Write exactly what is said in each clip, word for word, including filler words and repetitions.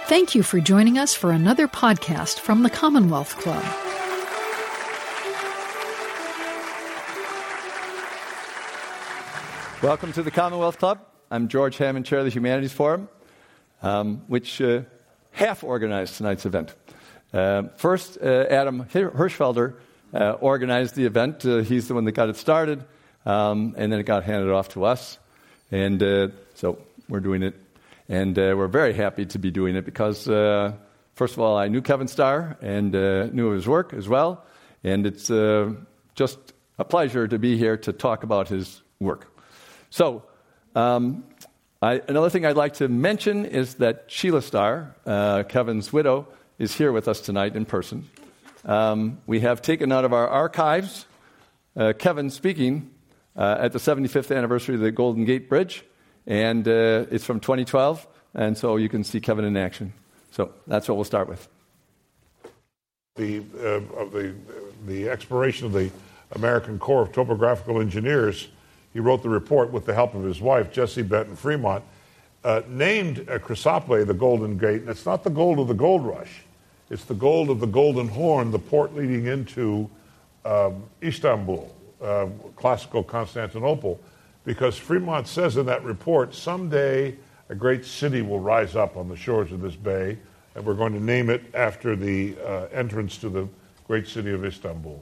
Thank you for joining us for another podcast from the Commonwealth Club. Welcome to the Commonwealth Club. I'm George Hammond, Chair of the Humanities Forum, um, which uh, half organized tonight's event. Uh, first, uh, Adam Hirschfelder uh, organized the event. Uh, he's the one that got it started, um, and then it got handed off to us. And uh, so we're doing it. And uh, we're very happy to be doing it because, uh, first of all, I knew Kevin Starr and uh, knew his work as well. And it's uh, just a pleasure to be here to talk about his work. So, um, I, another thing I'd like to mention is that Sheila Starr, uh, Kevin's widow, is here with us tonight in person. Um, we have taken out of our archives uh, Kevin speaking uh, at the seventy-fifth anniversary of the Golden Gate Bridge, and uh, it's from twenty twelve, and so you can see Kevin in action. So that's what we'll start with. The uh, of the the exploration of the American Corps of Topographical Engineers, he wrote the report with the help of his wife, Jessie Benton Fremont, uh, named uh, Chrysopolis the Golden Gate. And it's not the gold of the gold rush. It's the gold of the Golden Horn, the port leading into um, Istanbul, uh, classical Constantinople, because Fremont says in that report, someday a great city will rise up on the shores of this bay, and we're going to name it after the uh, entrance to the great city of Istanbul.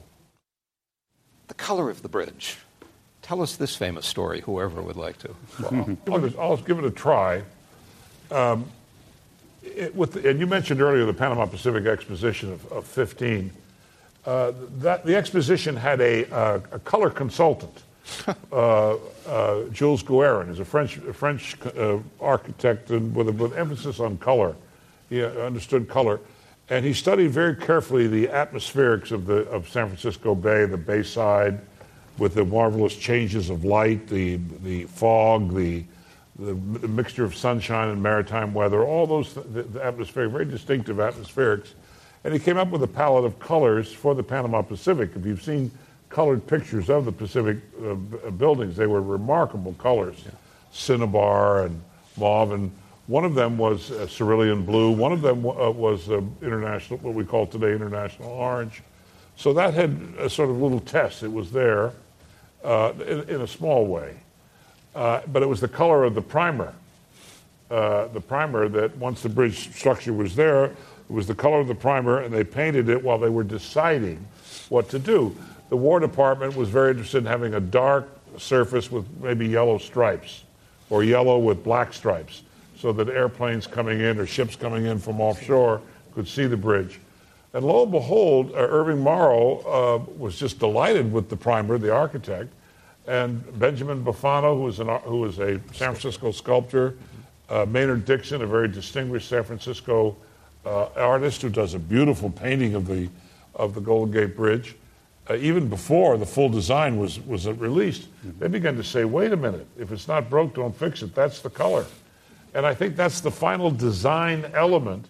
The color of the bridge. Tell us this famous story, whoever would like to. Well, I'll, give it, I'll give it a try. Um, it, with the, and you mentioned earlier the Panama Pacific Exposition of, of fifteen. Uh, that the exposition had a, uh, a color consultant. uh, uh, Jules Guérin is a French a French uh, architect and with, with emphasis on color. He understood color, and he studied very carefully the atmospherics of the of San Francisco Bay, the Bayside, with the marvelous changes of light, the the fog, the the mixture of sunshine and maritime weather, all those the, the atmospheric, very distinctive atmospherics, and he came up with a palette of colors for the Panama Pacific. If you've seen colored pictures of the Pacific uh, b- buildings, they were remarkable colors, yeah. Cinnabar and mauve, and one of them was uh, cerulean blue. One of them w- uh, was uh, international, what we call today international orange. So that had a sort of little test. It was there uh, in, in a small way. Uh, but it was the color of the primer. Uh, the primer that once the bridge structure was there, it was the color of the primer, and they painted it while they were deciding what to do. The War Department was very interested in having a dark surface with maybe yellow stripes or yellow with black stripes so that airplanes coming in or ships coming in from offshore could see the bridge. And lo and behold, uh, Irving Morrow uh, was just delighted with the primer, the architect, and Benjamin Bufano, who was, an, who was a San Francisco sculptor, uh, Maynard Dixon, a very distinguished San Francisco uh, artist who does a beautiful painting of the of the Golden Gate Bridge. Uh, even before the full design was, was released, mm-hmm. they began to say, wait a minute, if it's not broke, don't fix it. That's the color. And I think that's the final design element.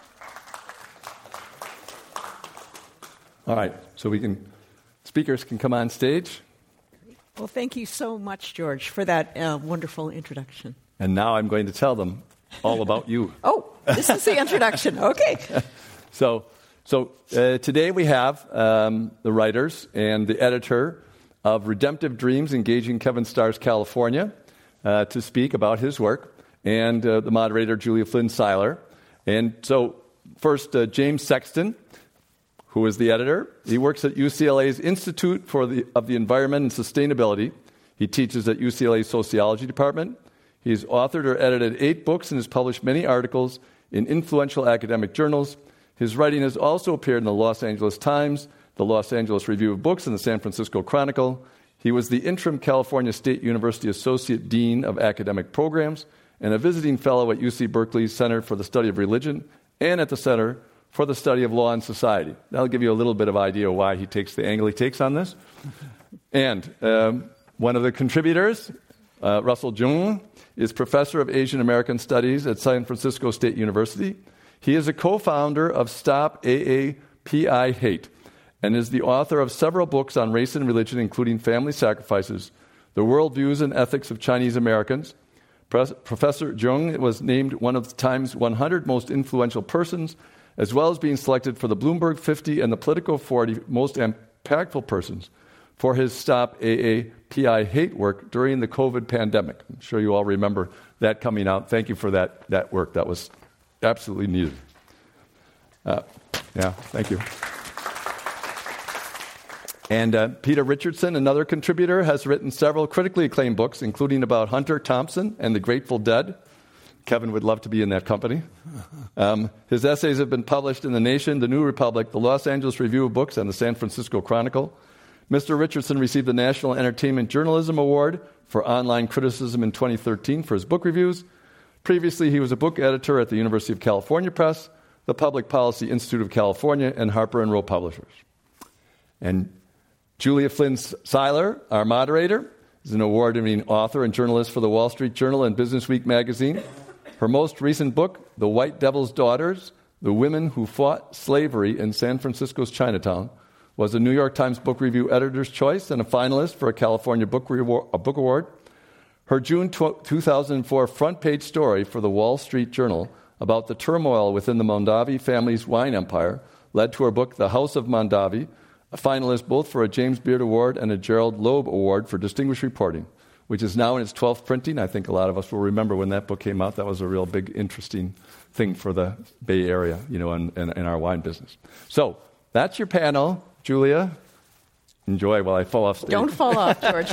All right, so we can, speakers can come on stage. Well, thank you so much, George, for that uh, wonderful introduction. And now I'm going to tell them all about you. Oh, this is the introduction. Okay. So, so uh, today we have um, the writers and the editor of Redemptive Dreams, Engaging Kevin Starr's California, uh, to speak about his work, and uh, the moderator, Julia Flynn Seiler. And so, first, uh, James Sexton, who is the editor. He works at U C L A's Institute for the, of the Environment and Sustainability. He teaches at U C L A's Sociology Department. He's authored or edited eight books and has published many articles in influential academic journals. His writing has also appeared in the Los Angeles Times, the Los Angeles Review of Books, and the San Francisco Chronicle. He was the interim California State University Associate Dean of Academic Programs and a visiting fellow at U C Berkeley's Center for the Study of Religion and at the Center for the Study of Law and Society. That'll give you a little bit of idea why he takes the angle he takes on this. And um, one of the contributors, uh, Russell Jung, is professor of Asian American Studies at San Francisco State University. He is a co-founder of Stop A A P I Hate and is the author of several books on race and religion, including Family Sacrifices, The Worldviews and Ethics of Chinese Americans, Professor Jung was named one of Time's one hundred most influential persons, as well as being selected for the Bloomberg fifty and the Politico forty most impactful persons for his Stop A A P I hate work during the COVID pandemic. I'm sure you all remember that coming out. Thank you for that, that work. That was absolutely needed. Uh, yeah, thank you. And uh, Peter Richardson, another contributor, has written several critically acclaimed books, including about Hunter Thompson and the Grateful Dead. Kevin would love to be in that company. Um, his essays have been published in The Nation, The New Republic, the Los Angeles Review of Books, and the San Francisco Chronicle. Mister Richardson received the National Entertainment Journalism Award for online criticism in twenty thirteen for his book reviews. Previously, he was a book editor at the University of California Press, the Public Policy Institute of California, and Harper and Row Publishers. And Julia Flynn Seiler, our moderator, is an award-winning author and journalist for the Wall Street Journal and Business Week magazine. Her most recent book, The White Devil's Daughters, The Women Who Fought Slavery in San Francisco's Chinatown, was a New York Times Book Review Editor's Choice and a finalist for a California Book, Reward, a book Award. Her June two thousand four front-page story for the Wall Street Journal about the turmoil within the Mondavi family's wine empire led to her book, The House of Mondavi, a finalist both for a James Beard Award and a Gerald Loeb Award for Distinguished Reporting, which is now in its twelfth printing. I think a lot of us will remember when that book came out. That was a real big, interesting thing for the Bay Area, you know, and in, in, in our wine business. So that's your panel. Julia, enjoy while I fall off stage. Don't fall off, George.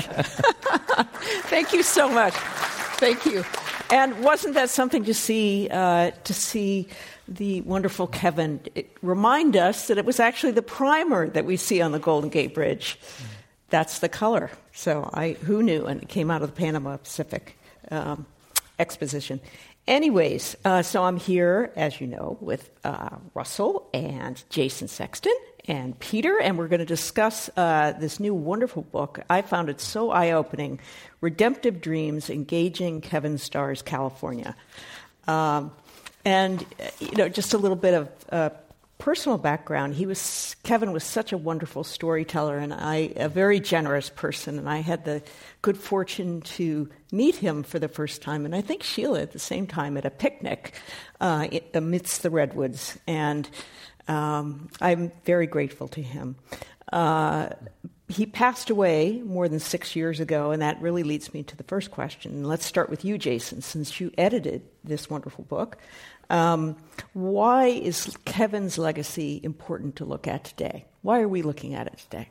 Thank you so much. Thank you. And wasn't that something to see, uh, to see the wonderful Kevin remind us that it was actually the primer that we see on the Golden Gate Bridge. That's the color. So I, who knew? And it came out of the Panama Pacific um, Exposition. Anyways, uh, so I'm here, as you know, with uh, Russell and Jason Sexton and Peter, and we're going to discuss uh, this new wonderful book. I found it so eye-opening, Redemptive Dreams, Engaging Kevin Starr's California. Um, and, you know, just a little bit of uh, personal background. He was Kevin was such a wonderful storyteller, and I a very generous person, and I had the good fortune to meet him for the first time, and I think Sheila at the same time at a picnic uh, amidst the redwoods, and um, I'm very grateful to him. Uh, he passed away more than six years ago, and that really leads me to the first question. Let's start with you, Jason, since you edited this wonderful book. Um, why is Kevin's legacy important to look at today? Why are we looking at it today?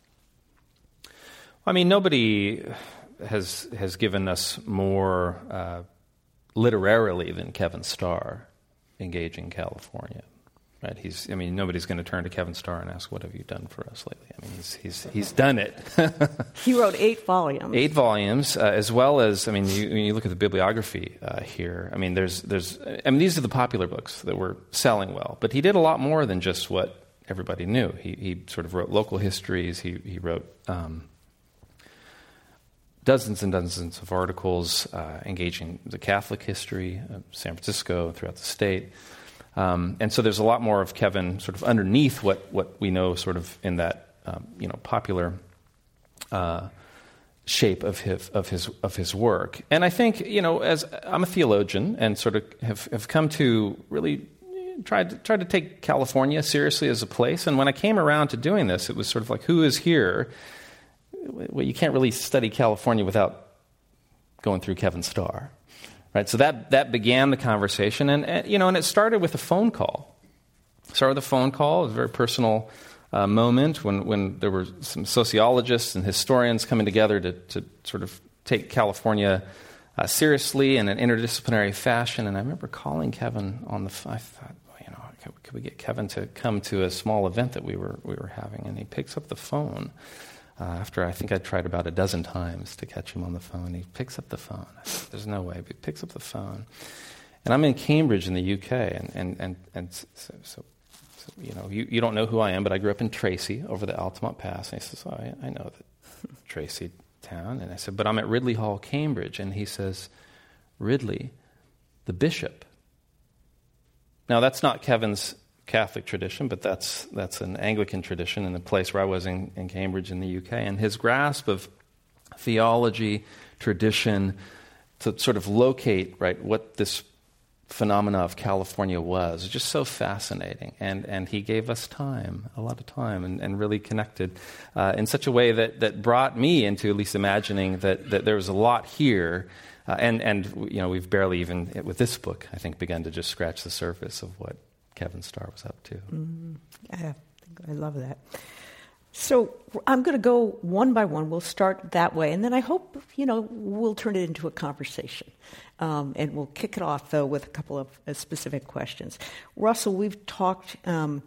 I mean, nobody has has given us more uh, literarily than Kevin Starr engaging California. Right? He's. I mean, nobody's going to turn to Kevin Starr and ask, "What have you done for us lately?" I mean, he's he's he's done it. He wrote eight volumes. Eight volumes, uh, as well as I mean, you, when you look at the bibliography uh, here. I mean, there's there's. I mean, these are the popular books that were selling well, but he did a lot more than just what everybody knew. He he sort of wrote local histories. He he wrote um, dozens and dozens of articles uh, engaging the Catholic history of San Francisco throughout the state. Um, and so there's a lot more of Kevin sort of underneath what, what we know sort of in that um, you know popular uh, shape of his of his of his work. And I think you know as I'm a theologian and sort of have, have come to really try to try to take California seriously as a place. And when I came around to doing this, it was sort of like, who is here? Well, you can't really study California without going through Kevin Starr. Right, so that, that began the conversation, and, and you know, and it started with a phone call. It started with a phone call. It was a very personal uh, moment when, when there were some sociologists and historians coming together to, to sort of take California uh, seriously in an interdisciplinary fashion. And I remember calling Kevin on the. I thought, well, you know, could, could we get Kevin to come to a small event that we were we were having? And he picks up the phone. Uh, after I think I tried about a dozen times to catch him on the phone, he picks up the phone. I said, there's no way, but he picks up the phone. And I'm in Cambridge in the U K, and and and, and so, so, so you know, you, you don't know who I am, but I grew up in Tracy over the Altamont Pass. And he says, oh, I, I know that Tracy town. And I said, but I'm at Ridley Hall, Cambridge. And he says, Ridley, the bishop. Now, that's not Kevin's Catholic tradition, but that's that's an Anglican tradition in the place where I was in, in Cambridge in the U K. And his grasp of theology, tradition, to sort of locate, right, what this phenomena of California was. It's just so fascinating. And and he gave us time, a lot of time, and, and really connected uh, in such a way that, that brought me into at least imagining that, that there was a lot here. Uh, and, and, you know, we've barely even, with this book, I think, begun to just scratch the surface of what Kevin Starr was up to. Mm, I, I love that. So I'm going to go one by one. We'll start that way, and then I hope, you know, we'll turn it into a conversation. Um, and we'll kick it off, though, with a couple of uh, specific questions. Russell, we've talked um,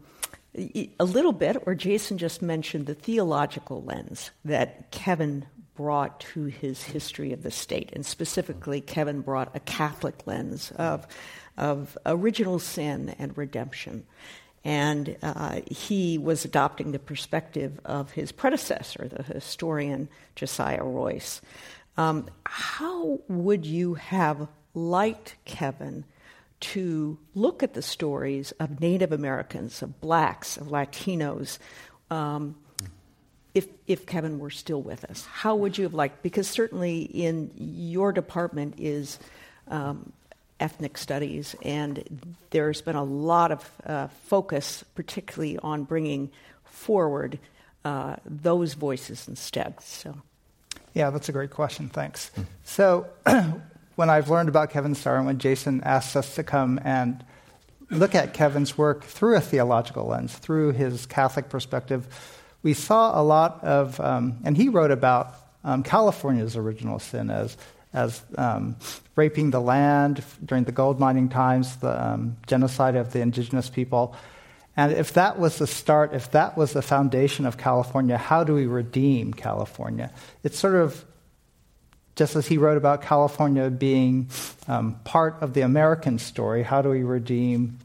a little bit, or Jason just mentioned, the theological lens that Kevin brought to his history of the state, and specifically Kevin brought a Catholic lens of, of original sin and redemption. And uh, he was adopting the perspective of his predecessor, the historian Josiah Royce. Um, how would you have liked Kevin to look at the stories of Native Americans, of blacks, of Latinos, um, if if Kevin were still with us? How would you have liked? Because certainly in your department is um, ethnic studies, and there's been a lot of uh, focus, particularly on bringing forward uh, those voices instead. So, yeah, that's a great question. Thanks. Mm-hmm. So, when I've learned about Kevin Starr and when Jason asked us to come and look at Kevin's work through a theological lens, through his Catholic perspective, we saw a lot of, um, and he wrote about um, California's original sin as as um, raping the land during the gold mining times, the um, genocide of the indigenous people. And if that was the start, if that was the foundation of California, how do we redeem California? It's sort of, just as he wrote about California being um, part of the American story, how do we redeem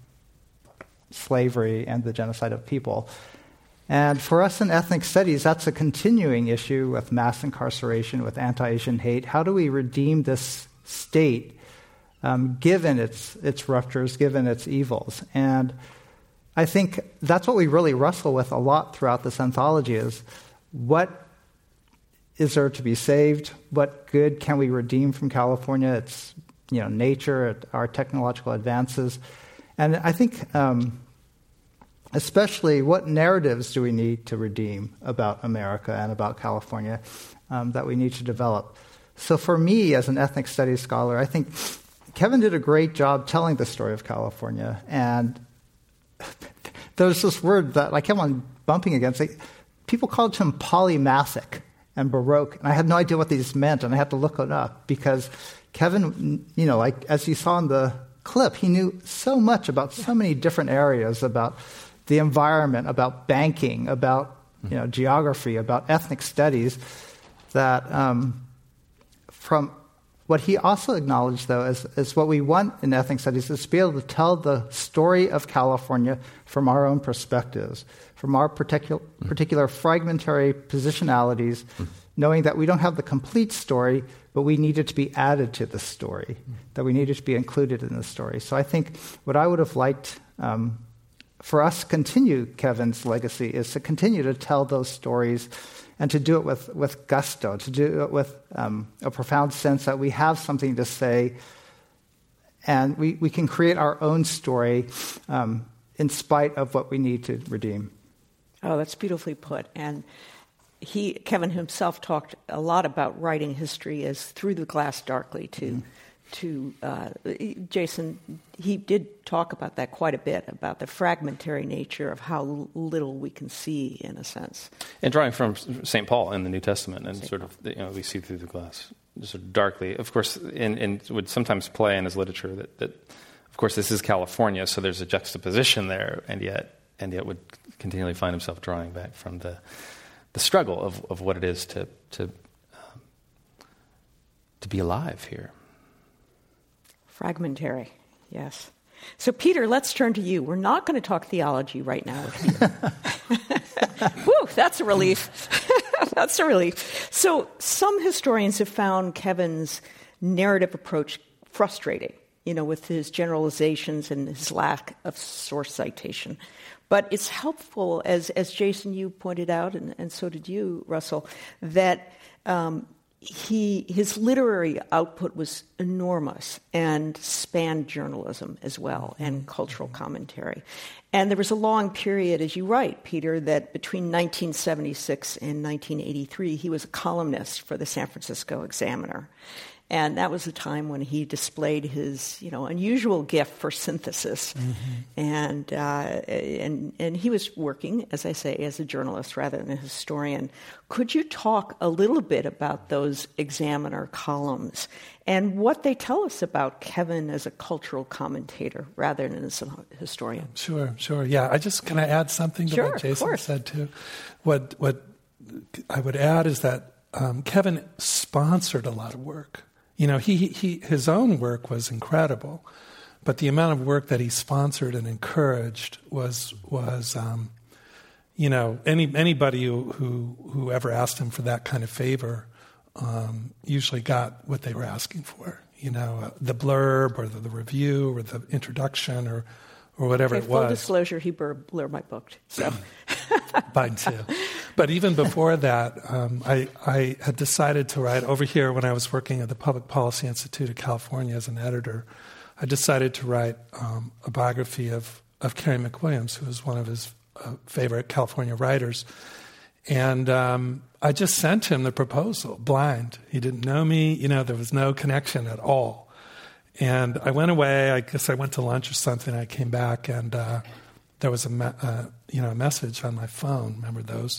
slavery and the genocide of people? And for us in ethnic studies, that's a continuing issue with mass incarceration, with anti-Asian hate. How do we redeem this state, um, given its its ruptures, given its evils? And I think that's what we really wrestle with a lot throughout this anthology is, what is there to be saved? What good can we redeem from California? It's, you know, nature, our technological advances. And I think... Um, Especially, what narratives do we need to redeem about America and about California um, that we need to develop? So for me, as an ethnic studies scholar, I think Kevin did a great job telling the story of California. And there's this word that I kept on bumping against. Like, people called him polymathic and Baroque, and I had no idea what these meant, and I had to look it up because Kevin, you know, like as you saw in the clip, he knew so much about so many different areas, about the environment, about banking, about, you know, geography, about ethnic studies, that um, from what he also acknowledged, though, is, is what we want in ethnic studies is to be able to tell the story of California from our own perspectives, from our particular, particular fragmentary positionalities, knowing that we don't have the complete story, but we need it to be added to the story, that we need it to be included in the story. So I think what I would have liked um, for us to continue Kevin's legacy is to continue to tell those stories and to do it with, with gusto, to do it with um, a profound sense that we have something to say and we, we can create our own story um, in spite of what we need to redeem. Oh, that's beautifully put. And he, Kevin himself, talked a lot about writing history as through the glass darkly to... Mm. To uh, Jason, he did talk about that quite a bit, about the fragmentary nature of how little we can see, in a sense. And drawing from Saint Paul in the New Testament, and Saint sort of, you know, we see through the glass, sort of darkly. Of course, and, and would sometimes play in his literature that, that, of course, this is California, so there's a juxtaposition there, and yet, and yet would continually find himself drawing back from the the struggle of, of what it is to to um, to be alive here. Fragmentary, yes. So, Peter, let's turn to you. We're not going to talk theology right now with Peter. Whew, that's a relief. That's a relief. So, some historians have found Kevin's narrative approach frustrating, you know, with his generalizations and his lack of source citation. But it's helpful, as as Jason, you pointed out, and, and so did you, Russell, that um, he his literary output was enormous and spanned journalism as well and cultural commentary. And there was a long period, as you write, Peter, that between nineteen seventy-six and nineteen eighty-three, he was a columnist for the San Francisco Examiner. And that was a time when he displayed his, you know, unusual gift for synthesis. Mm-hmm. And, uh, and and he was working, as I say, as a journalist rather than a historian. Could you talk a little bit about those Examiner columns and what they tell us about Kevin as a cultural commentator rather than as a historian? Sure, sure. Yeah, I just, can I add something to sure, what Jason said too? What, what I would add is that um, Kevin sponsored a lot of work. You know, he, he his own work was incredible, but the amount of work that he sponsored and encouraged was was, um, you know, any anybody who, who who ever asked him for that kind of favor um, usually got what they were asking for. You know, uh, the blurb or the, the review or the introduction or or whatever okay, it was. Full disclosure, he blurred my book, so. Mine too. But even before that, um, I, I had decided to write over here when I was working at the Public Policy Institute of California as an editor. I decided to write um, a biography of, of Carey McWilliams, who was one of his uh, favorite California writers. And um, I just sent him the proposal, blind. He didn't know me. You know, there was no connection at all. And I went away. I guess I went to lunch or something. I came back and uh, there was a me- uh, you know a message on my phone. Remember those?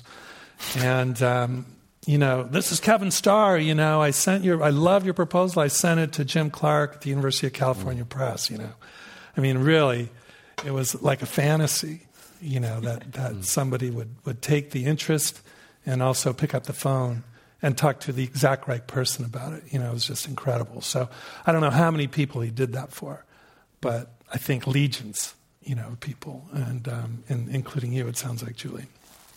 And um, you know, this is Kevin Starr. You know, I sent your. I love your proposal. I sent it to Jim Clark at the University of California Press. You know, I mean, really, it was like a fantasy. You know, that that somebody would would take the interest and also pick up the phone and talk to the exact right person about it. You know, it was just incredible. So I don't know how many people he did that for, but I think legions, you know, people, and, um, and including you, it sounds like, Julie.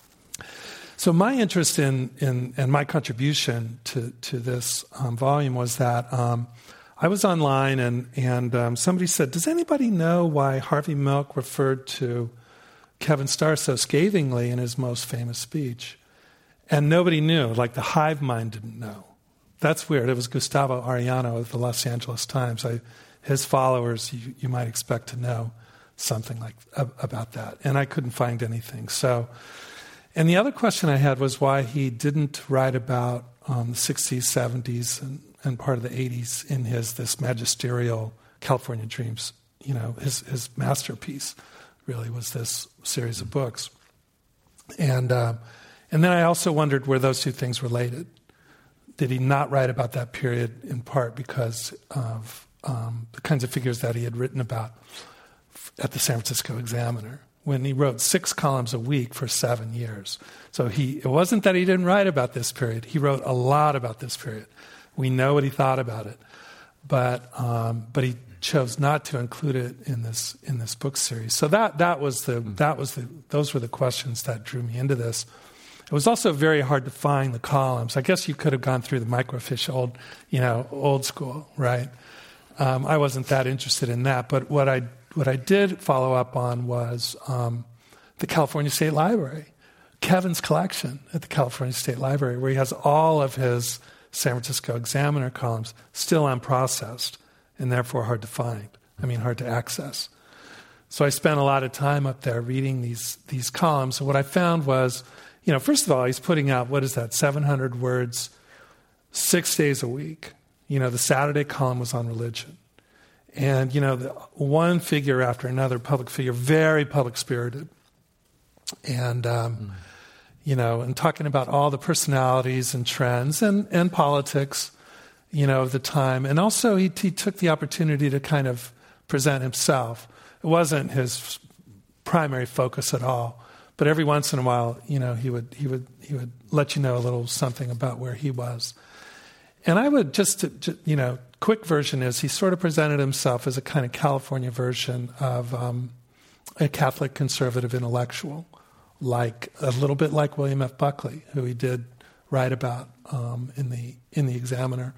So my interest in, in and my contribution to, to this um, volume was that um, I was online and, and um, somebody said, does anybody know why Harvey Milk referred to Kevin Starr so scathingly in his most famous speech? And nobody knew, like the hive mind didn't know. That's weird. It was Gustavo Arellano of the Los Angeles Times. I, his followers, you, you might expect to know something like uh, about that. And I couldn't find anything. So, and the other question I had was why he didn't write about um, the sixties, seventies, and, and part of the eighties in his this magisterial California Dreams. You know, his his masterpiece really was this series of books. And uh, And then I also wondered, were those two things related? Did he not write about that period in part because of um, the kinds of figures that he had written about at the San Francisco Examiner, when he wrote six columns a week for seven years? So he, it wasn't that he didn't write about this period. He wrote a lot about this period. We know what he thought about it. But um, but he chose not to include it in this in this book series. So that that was the that was the those were the questions that drew me into this. It was also very hard to find the columns. I guess you could have gone through the microfiche old, you know, old school, right? Um, I wasn't that interested in that, but what I what I did follow up on was um, the California State Library, Kevin's collection at the California State Library, where he has all of his San Francisco Examiner columns still unprocessed and therefore hard to find. I mean, hard to access. So I spent a lot of time up there reading these these columns, and what I found was, you know, first of all, he's putting out, what is that, seven hundred words, six days a week. You know, the Saturday column was on religion. And, you know, the one figure after another, public figure, very public-spirited. And, um, mm. you know, and talking about all the personalities and trends and, and politics, you know, of the time. And also he, he took the opportunity to kind of present himself. It wasn't his primary focus at all. But every once in a while, you know, he would he would he would let you know a little something about where he was. And I would just, just you know, quick version is he sort of presented himself as a kind of California version of um, a Catholic conservative intellectual, like a little bit like William F. Buckley, who he did write about um, in the in the Examiner.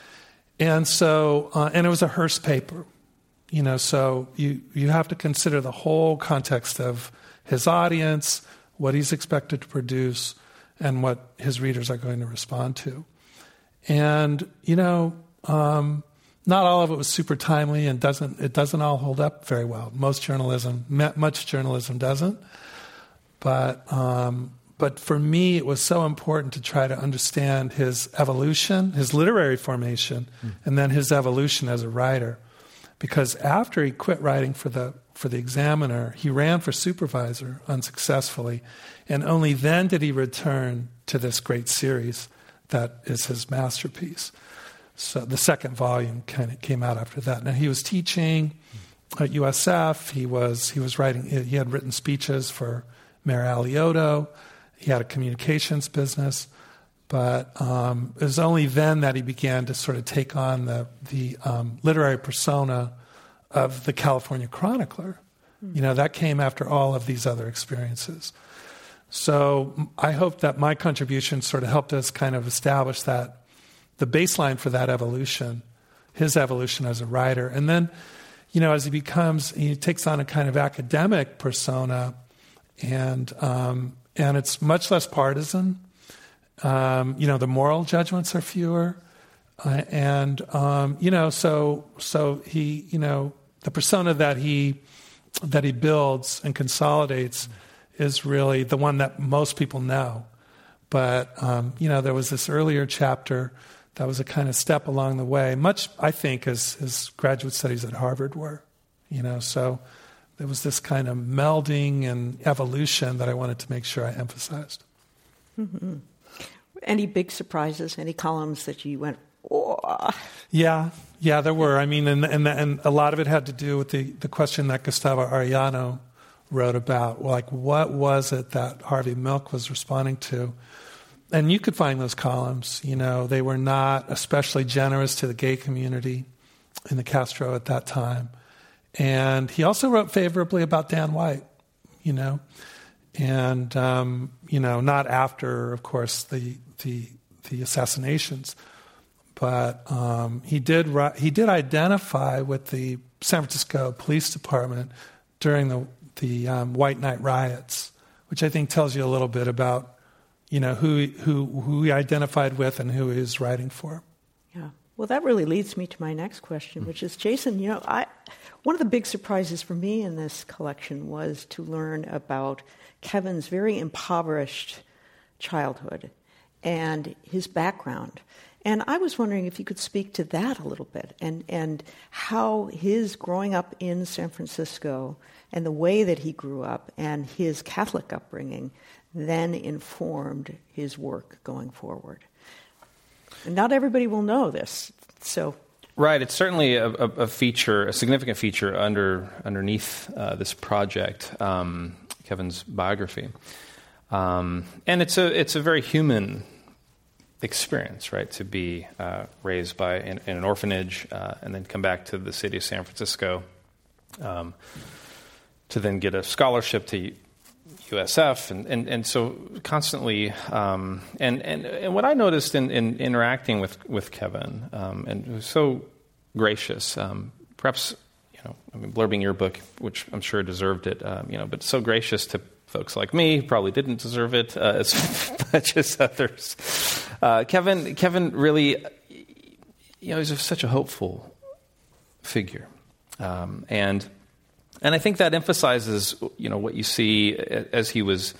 And so, uh, and it was a Hearst paper, you know. So you you have to consider the whole context of his audience, what he's expected to produce, and what his readers are going to respond to. And, you know, um, not all of it was super timely and doesn't it doesn't all hold up very well. Most journalism, much journalism doesn't. But um, but for me, it was so important to try to understand his evolution, his literary formation, mm. and then his evolution as a writer. Because after he quit writing for the for the Examiner, he ran for supervisor unsuccessfully, and only then did he return to this great series that is his masterpiece. So the second volume kind of came out after that. Now he was teaching at U S F. He was he was writing. He had written speeches for Mayor Alioto. He had a communications business, but um, it was only then that he began to sort of take on the the um, literary persona of the California chronicler. Mm. You know, that came after all of these other experiences. So I hope that my contribution sort of helped us kind of establish that, the baseline for that evolution, his evolution as a writer. And then, you know, as he becomes, he takes on a kind of academic persona, and um, and it's much less partisan. Um, you know, the moral judgments are fewer. Uh, and, um, you know, so so he, you know, the persona that he that he builds and consolidates is really the one that most people know. But, um, you know, there was this earlier chapter that was a kind of step along the way, much, I think, as, as graduate studies at Harvard were. You know, so there was this kind of melding and evolution that I wanted to make sure I emphasized. Mm-hmm. Any big surprises, any columns that you went, oh. Yeah, yeah, there were. I mean, and and, and a lot of it had to do with the, the question that Gustavo Arellano wrote about, like, what was it that Harvey Milk was responding to? And you could find those columns. You know, they were not especially generous to the gay community in the Castro at that time. And he also wrote favorably about Dan White, you know, and, um, you know, not after, of course, the the, the assassinations. But um, he did he did identify with the San Francisco Police Department during the the um, White Night riots, which I think tells you a little bit about, you know, who who who he identified with and who he was writing for. Yeah. Well, that really leads me to my next question, which is, Jason, you know, I one of the big surprises for me in this collection was to learn about Kevin's very impoverished childhood and his background. And I was wondering if you could speak to that a little bit, and, and how his growing up in San Francisco and the way that he grew up and his Catholic upbringing then informed his work going forward. And not everybody will know this, so... Right, it's certainly a, a, a feature, a significant feature under underneath uh, this project, um, Kevin's biography. Um, and it's a it's a very human experience, right, to be uh, raised by in, in an orphanage uh, and then come back to the city of San Francisco um, to then get a scholarship to U S F, and, and, and so constantly, um, and, and and what I noticed in, in interacting with, with Kevin, um, and it was so gracious, um, perhaps, you know, I mean, blurbing your book, which I'm sure deserved it, um, you know, but so gracious to folks like me, probably didn't deserve it uh, as much as others. Uh, Kevin, Kevin really, you know, he's such a hopeful figure, um, and and I think that emphasizes, you know, what you see as he was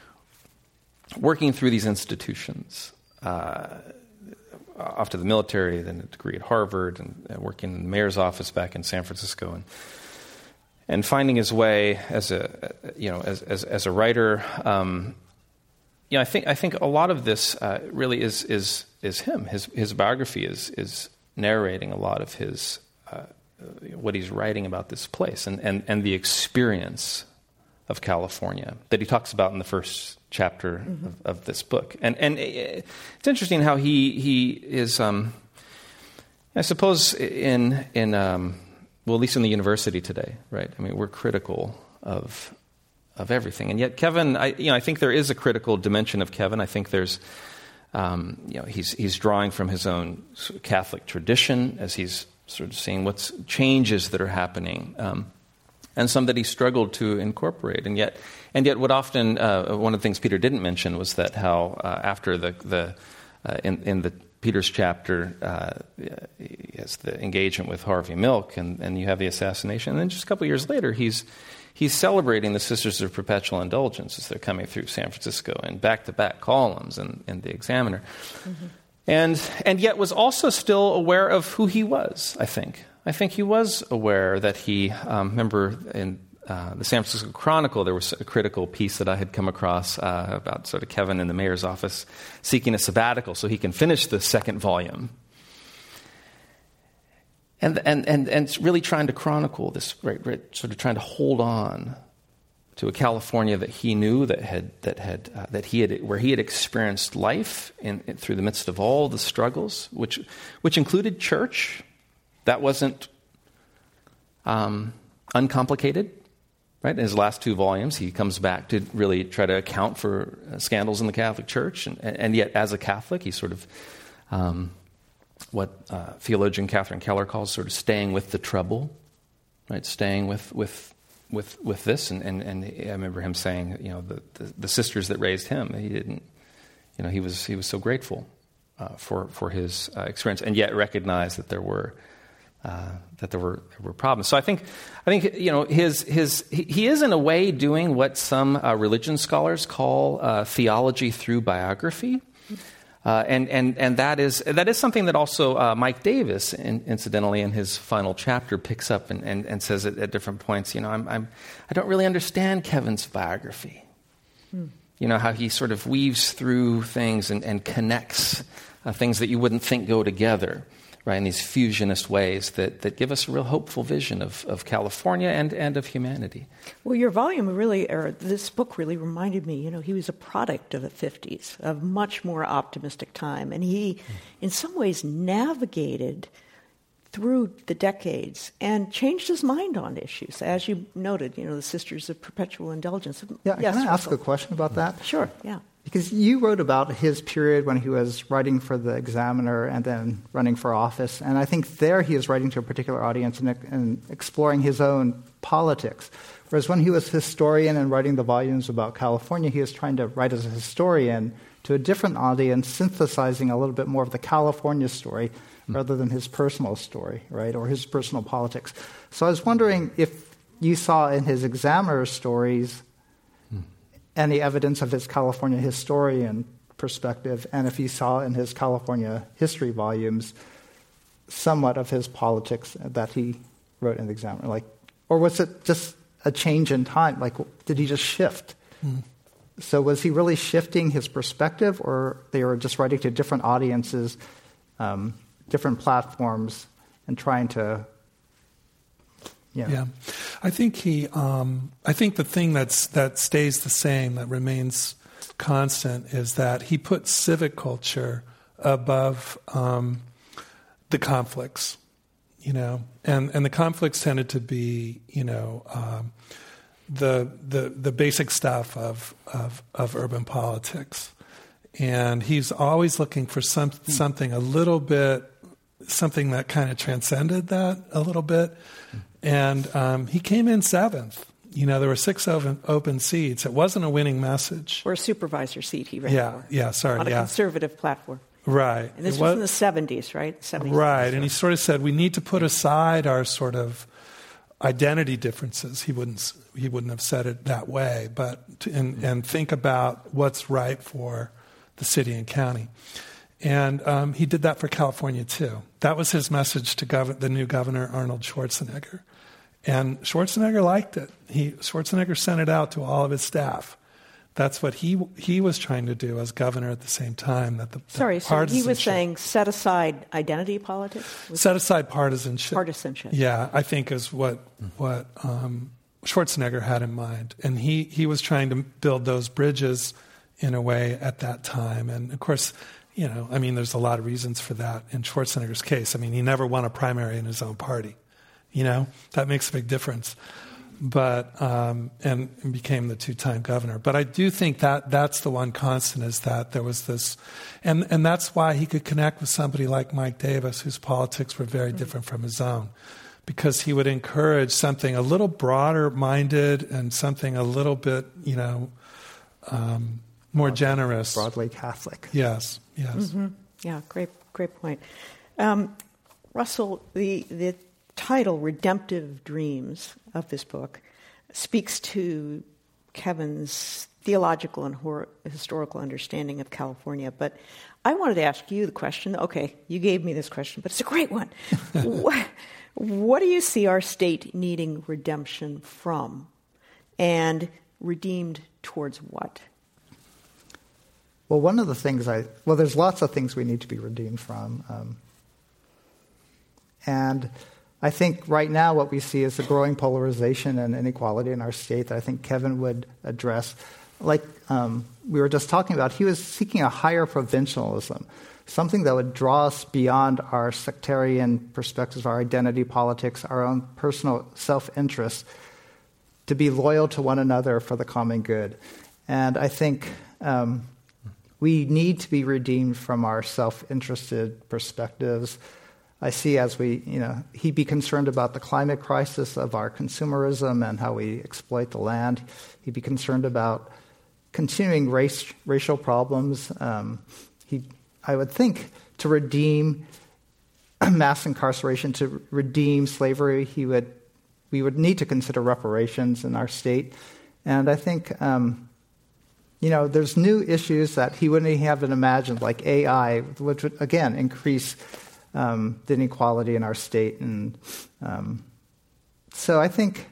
working through these institutions, uh, off to the military, then a degree at Harvard, and uh, working in the mayor's office back in San Francisco, and and finding his way as a, you know, as as, as a writer. Um, you know, I think I think a lot of this uh, really is is is him. His his biography is is narrating a lot of his uh, what he's writing about this place and, and, and the experience of California that he talks about in the first chapter mm-hmm. of, of this book. And and it's interesting how he he is. Um, I suppose in in um, well, at least in the university today, right? I mean, we're critical of of everything, and yet Kevin, I you know, I think there is a critical dimension of Kevin. I think there's, um, you know, he's he's drawing from his own Catholic tradition as he's sort of seeing what's changes that are happening, um, and some that he struggled to incorporate, and yet and yet what often uh, one of the things Peter didn't mention was that how uh, after the the uh, in in the Peter's chapter uh, has the engagement with Harvey Milk, and, and you have the assassination. And then just a couple of years later, he's he's celebrating the Sisters of Perpetual Indulgence as they're coming through San Francisco in back-to-back columns in, in the Examiner. Mm-hmm. And and yet was also still aware of who he was, I think. I think he was aware that he, um, remember in uh, the San Francisco Chronicle, there was a critical piece that I had come across uh, about sort of Kevin in the mayor's office seeking a sabbatical so he can finish the second volume. And and and, and really trying to chronicle this, right, right, sort of trying to hold on to a California that he knew, that had that had uh, that he had where he had experienced life in, in through the midst of all the struggles, which which included church. That wasn't um, uncomplicated, right? In his last two volumes, he comes back to really try to account for uh, scandals in the Catholic Church, and, and yet as a Catholic, he's sort of um, what uh, theologian Catherine Keller calls sort of staying with the trouble, right? Staying with with. With with this, and, and, and I remember him saying, you know, the, the, the sisters that raised him, he didn't, you know, he was he was so grateful uh, for for his uh, experience, and yet recognized that there were uh, that there were there were problems. So I think I think you know his his he, he is in a way doing what some uh, religion scholars call uh, theology through biography. Uh, and and and that is that is something that also uh, Mike Davis, in, incidentally, in his final chapter, picks up and, and, and says at, at different points. You know, I'm, I'm I don't really understand Kevin's biography. Hmm. You know, how he sort of weaves through things and, and connects uh, things that you wouldn't think go together, right? In these fusionist ways that, that give us a real hopeful vision of, of California and, and of humanity. Well, your volume really, or this book really reminded me, you know, he was a product of the fifties, of much more optimistic time. And he, in some ways, navigated through the decades and changed his mind on issues. As you noted, you know, the Sisters of Perpetual Indulgence. Yeah, yes, can I ask Russell. a question about that? Sure, yeah. Because you wrote about his period when he was writing for the Examiner and then running for office. And I think there he is writing to a particular audience and, and exploring his own politics. Whereas when he was historian and writing the volumes about California, he was trying to write as a historian to a different audience, synthesizing a little bit more of the California story mm. rather than his personal story, right, or his personal politics. So I was wondering if you saw in his Examiner stories any evidence of his California historian perspective, and if you saw in his California history volumes somewhat of his politics that he wrote in the Examiner, like, or was it just a change in time? Like, did he just shift? Mm. So was he really shifting his perspective, or they were just writing to different audiences, um, different platforms, and trying to? Yeah. yeah, I think he. Um, I think the thing that's that stays the same, that remains constant, is that he put civic culture above um, the conflicts. You know, and and the conflicts tended to be, you know, um, the the the basic stuff of of of urban politics, and he's always looking for some something a little bit, something that kind of transcended that a little bit. And um, he came in seventh. You know, there were six open, open seats. It wasn't a winning message. Or a supervisor seat he ran yeah, for. Yeah, sorry. On a yeah. conservative platform. Right. And this it was, was in the seventies, right? seventies, right. And he sort of said, we need to put aside our sort of identity differences. He wouldn't he wouldn't have said it that way, but to, and, and think about what's right for the city and county. And um, he did that for California, too. That was his message to gov- the new governor, Arnold Schwarzenegger. And Schwarzenegger liked it. He Schwarzenegger sent it out to all of his staff. That's what he he was trying to do as governor at the same time. That the, Sorry, the so he was saying set aside identity politics? Was set aside partisanship. Partisanship. Yeah, I think is what what um, Schwarzenegger had in mind. And he, he was trying to build those bridges in a way at that time. And, of course, you know, I mean, there's a lot of reasons for that in Schwarzenegger's case. I mean, he never won a primary in his own party. You know, that makes a big difference. But um, and, and became the two-time governor. But I do think that that's the one constant, is that there was this, and and that's why he could connect with somebody like Mike Davis, whose politics were very different from his own, because he would encourage something a little broader-minded and something a little bit, you know, um, more generous. Broadly Catholic. Yes, yes. Mm-hmm. Yeah, great, great point. Um, Russell, the, the title, Redemptive Dreams, of this book speaks to Kevin's theological and hor- historical understanding of California. But I wanted to ask you the question. Okay, you gave me this question, but it's a great one. what, what do you see our state needing redemption from? And redeemed towards what? Well, one of the things I, well, there's lots of things we need to be redeemed from. Um, and I think right now what we see is a growing polarization and inequality in our state that I think Kevin would address. Like um, we were just talking about, he was seeking a higher provincialism, something that would draw us beyond our sectarian perspectives, our identity politics, our own personal self-interest, to be loyal to one another for the common good. And I think um, we need to be redeemed from our self-interested perspectives. I see as we, you know, he'd be concerned about the climate crisis of our consumerism and how we exploit the land. He'd be concerned about continuing race, racial problems. Um, he, I would think, to redeem mass incarceration, to redeem slavery, he would, we would need to consider reparations in our state. And I think, um, you know, there's new issues that he wouldn't have imagined, like A I, which would, again, increase Um, the inequality in our state. And um, so I think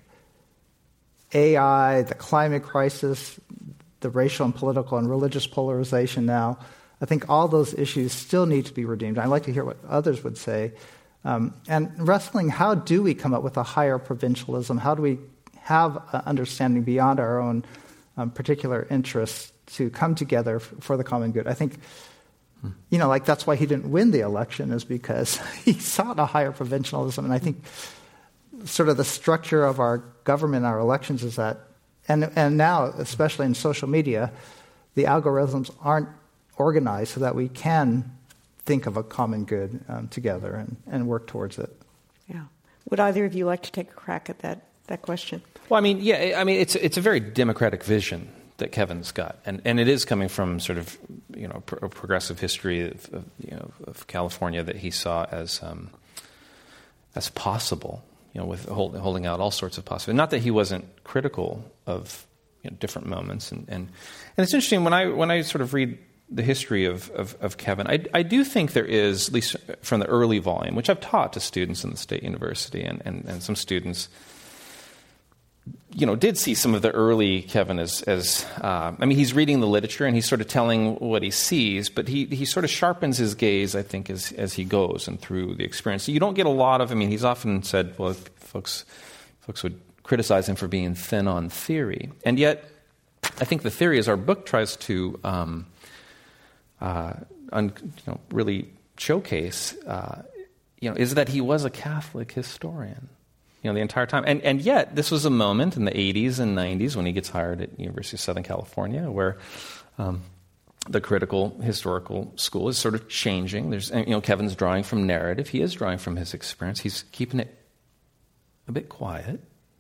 A I, the climate crisis, the racial and political and religious polarization now, I think all those issues still need to be redeemed. I'd like to hear what others would say. Um, and wrestling, how do we come up with a higher provincialism? How do we have an understanding beyond our own um, particular interests to come together f- for the common good? I think You know, like that's why he didn't win the election, is because he sought a higher provincialism. And I think sort of the structure of our government, our elections is that, and and now, especially in social media, the algorithms aren't organized so that we can think of a common good um, together and, and work towards it. Yeah. Would either of you like to take a crack at that, that question? Well, I mean, yeah, I mean, it's it's a very democratic vision that Kevin's got, and and it is coming from sort of, you know, a progressive history of, of you know of California that he saw as um, as possible, you know, with hold, holding out all sorts of possibilities. Not that he wasn't critical of, you know, different moments, and, and and it's interesting when I when I sort of read the history of of, of Kevin, I I do think there is, at least from the early volume, which I've taught to students in the State University, and and, and some students, you know, did see some of the early Kevin as, as uh, I mean, he's reading the literature and he's sort of telling what he sees, but he, he sort of sharpens his gaze, I think, as as he goes and through the experience. So you don't get a lot of, I mean, he's often said, well, folks, folks would criticize him for being thin on theory. And yet, I think the theory, as our book tries to um, uh, un, you know, really showcase, uh, you know, is that he was a Catholic historian. You know, the entire time. And and yet, this was a moment in the eighties and nineties when he gets hired at University of Southern California where um, the critical historical school is sort of changing. There's, you know, Kevin's drawing from narrative. He is drawing from his experience. He's keeping it a bit quiet,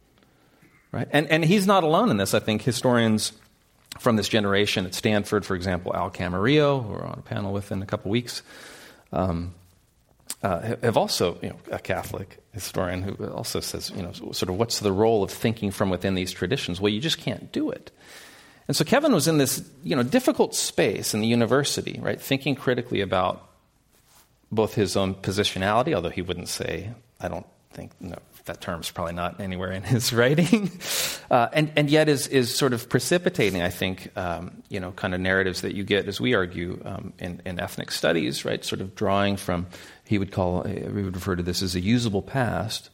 right? And and he's not alone in this. I think historians from this generation at Stanford, for example, Al Camarillo, who we're on a panel with in a couple weeks, um, Uh, have also, you know, a Catholic historian who also says, you know, sort of what's the role of thinking from within these traditions? Well, you just can't do it. And so Kevin was in this, you know, difficult space in the university, right, thinking critically about both his own positionality, although he wouldn't say, I don't think, no, that term's probably not anywhere in his writing, uh, and, and yet is, is sort of precipitating, I think, um, you know, kind of narratives that you get, as we argue, um, in, in ethnic studies, right, sort of drawing from, he would call, we would refer to this as a usable past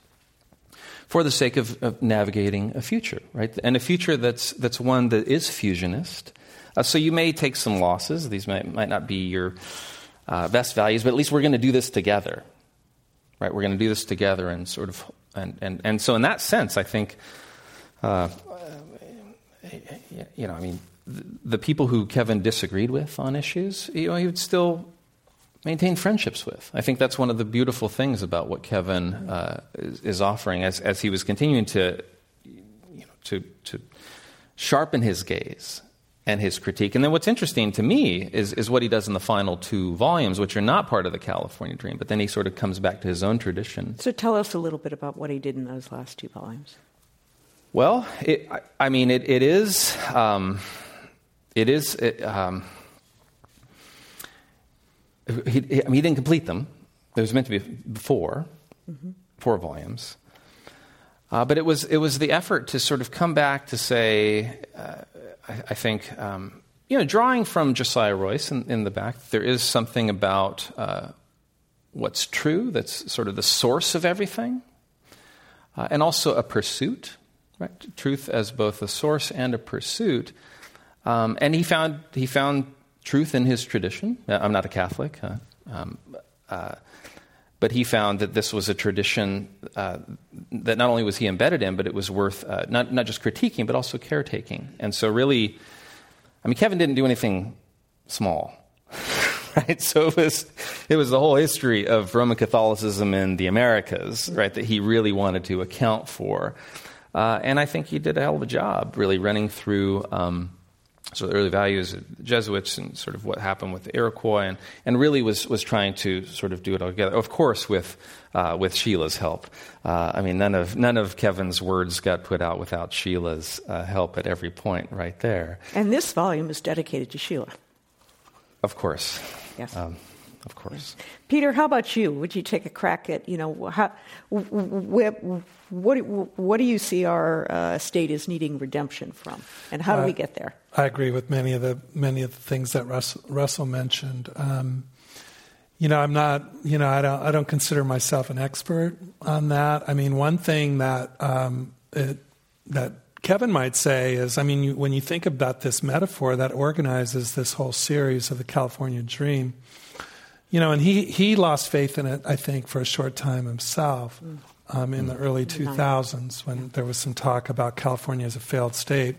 for the sake of, of navigating a future, right, and a future that's that's one that is fusionist. Uh, so you may take some losses. These might, might not be your uh, best values, but at least we're going to do this together, right? We're going to do this together and sort of, and, and, and so in that sense, I think, uh, you know, I mean, the, the people who Kevin disagreed with on issues, you know, he would still maintain friendships with. I think that's one of the beautiful things about what Kevin uh, is, is offering as as he was continuing to, you know, to to sharpen his gaze and his critique. And then what's interesting to me is, is what he does in the final two volumes, which are not part of the California Dream, but then he sort of comes back to his own tradition. So tell us a little bit about what he did in those last two volumes. Well, it, I, I mean, it, it is, um, it is, it, um, he, he, I mean, he didn't complete them. There was meant to be four, mm-hmm. four volumes. Uh, but it was it was the effort to sort of come back to say, uh, I, I think, um, you know, drawing from Josiah Royce in, in the back, there is something about uh, what's true that's sort of the source of everything, uh, and also a pursuit, right? Truth as both a source and a pursuit. Um, and he found he found truth in his tradition. I'm not a Catholic, uh, um, uh, but he found that this was a tradition uh, that not only was he embedded in, but it was worth uh, not not just critiquing, but also caretaking. And so really, I mean, Kevin didn't do anything small, right? So it was it was the whole history of Roman Catholicism in the Americas, right, that he really wanted to account for. Uh, and I think he did a hell of a job really running through um, sort of the early values of the Jesuits and sort of what happened with the Iroquois, and, and really was was trying to sort of do it all together. Of course, with uh, with Sheila's help. Uh, I mean, none of none of Kevin's words got put out without Sheila's uh, help at every point, right there. And this volume is dedicated to Sheila. Of course. Yes. Um, of course. Peter, how about you? Would you take a crack at, you know, how, what, what, what do you see our uh, state is needing redemption from? And how do uh, we get there? I agree with many of the many of the things that Russell, Russell mentioned. Um, you know, I'm not, you know, I don't, I don't consider myself an expert on that. I mean, one thing that um, it, that Kevin might say is, I mean, you, when you think about this metaphor that organizes this whole series of the California Dream, you know, and he, he lost faith in it, I think, for a short time himself um, in the early two thousands when there was some talk about California as a failed state.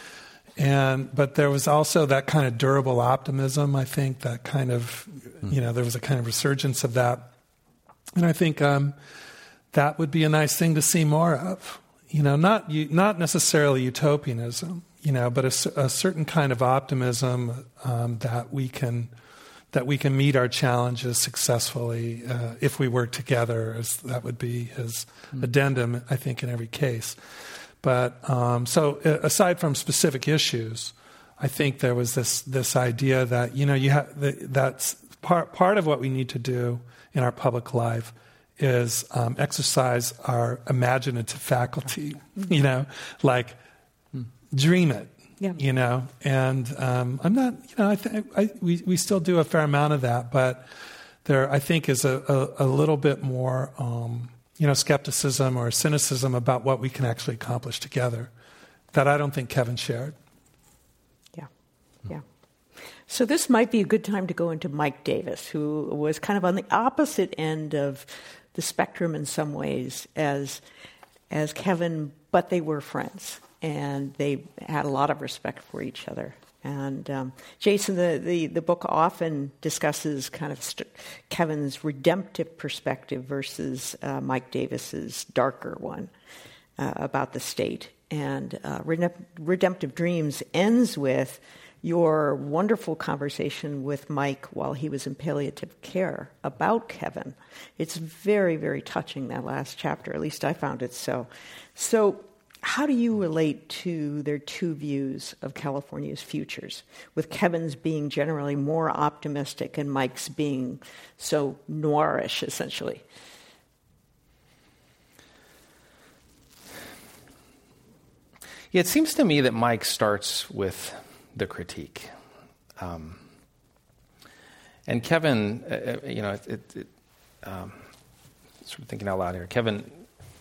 And but there was also that kind of durable optimism, I think, that kind of, you know, there was a kind of resurgence of that. And I think um, that would be a nice thing to see more of. You know, not not necessarily utopianism, you know, but a, a certain kind of optimism um, that we can that we can meet our challenges successfully uh, if we work together. As that would be his mm. addendum, I think, in every case. But um, so, aside from specific issues, I think there was this this idea that you know you have that's part part of what we need to do in our public life is um, exercise our imaginative faculty, you know, like dream it, yeah. you know. And um, I'm not, you know, I think I, we we still do a fair amount of that, but there I think is a, a, a little bit more, um, you know, skepticism or cynicism about what we can actually accomplish together that I don't think Kevin shared. Yeah, yeah. So this might be a good time to go into Mike Davis, who was kind of on the opposite end of the spectrum in some ways as as Kevin, but they were friends, and they had a lot of respect for each other. And um, Jason, the, the, the book often discusses kind of st- Kevin's redemptive perspective versus uh, Mike Davis's darker one uh, about the state. And uh, Redemp- Redemptive Dreams ends with your wonderful conversation with Mike while he was in palliative care about Kevin. It's very, very touching, that last chapter. At least I found it so. So how do you relate to their two views of California's futures, with Kevin's being generally more optimistic and Mike's being so noirish, essentially? Yeah, it seems to me that Mike starts with the critique. Um, and Kevin, uh, you know, it, it, it, um, sort of thinking out loud here, Kevin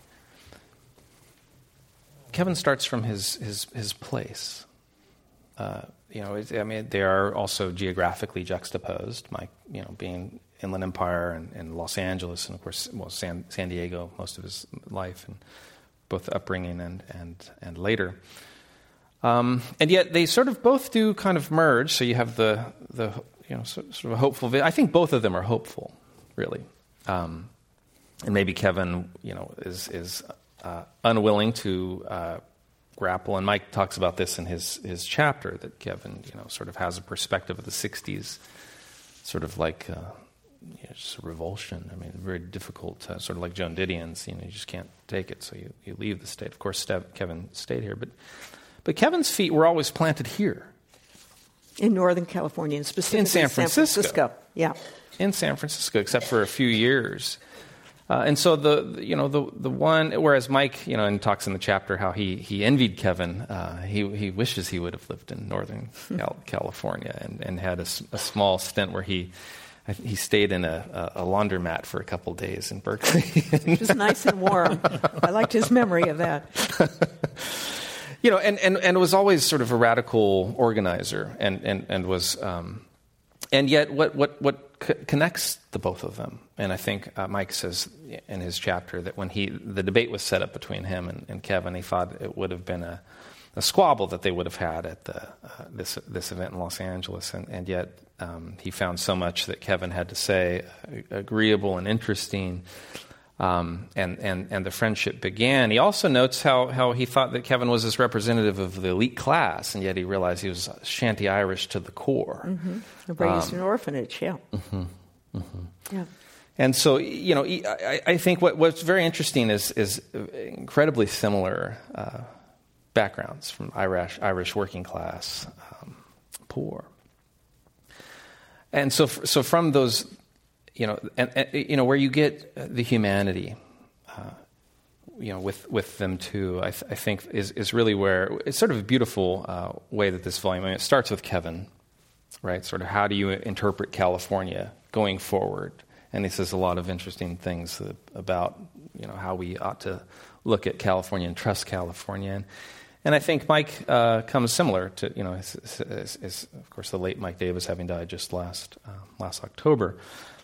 Kevin starts from his his, his place. Uh, you know, it, I mean, they are also geographically juxtaposed, Mike, you know, being Inland Empire and, and Los Angeles, and of course, well, San, San Diego most of his life, and both upbringing and, and, and later. Um, and yet they sort of both do kind of merge. So you have the the you know sort, sort of a hopeful. I think both of them are hopeful, really. Um, and maybe Kevin, you know, is is uh, unwilling to uh, grapple. And Mike talks about this in his his chapter, that Kevin, you know, sort of has a perspective of the sixties, sort of like uh, you know, just a revulsion. I mean, very difficult, uh, sort of like Joan Didion's. You know, you just can't take it, so you, you leave the state. Of course, Ste- Kevin stayed here, but but Kevin's feet were always planted here in Northern California, and specifically in San Francisco. San Francisco. Yeah, in San Francisco, except for a few years. Uh, and so the you know the the one, whereas Mike, you know, and talks in the chapter how he he envied Kevin. Uh, he he wishes he would have lived in Northern Cal- California and, and had a, a small stint where he he stayed in a, a laundromat for a couple days in Berkeley. It was nice and warm. I liked his memory of that. You know, and, and, and was always sort of a radical organizer, and and and was, um, and yet what what what co- connects the both of them, and I think uh, Mike says in his chapter that when he the debate was set up between him and, and Kevin, he thought it would have been a, a squabble that they would have had at the uh, this this event in Los Angeles, and and yet um, he found so much that Kevin had to say uh, agreeable and interesting. Um, and, and, and the friendship began. He also notes how, how he thought that Kevin was this representative of the elite class, and yet he realized he was Shanty Irish to the core. Mm-hmm. Raised um, in an orphanage, yeah. Mm-hmm, mm-hmm. Yeah. And so, you know, I, I think what, what's very interesting is, is incredibly similar uh, backgrounds from Irish, Irish working class, um, poor. And so, so from those... You know, and, and you know where you get the humanity, uh, you know, with, with them too. I, th- I think is is really where it's sort of a beautiful uh, way that this volume. I mean, it starts with Kevin, right? Sort of how do you interpret California going forward? And he says a lot of interesting things about you know how we ought to look at California and trust California. And, and I think Mike uh, comes similar to you know, is, is, is, of course the late Mike Davis having died just last uh, last October.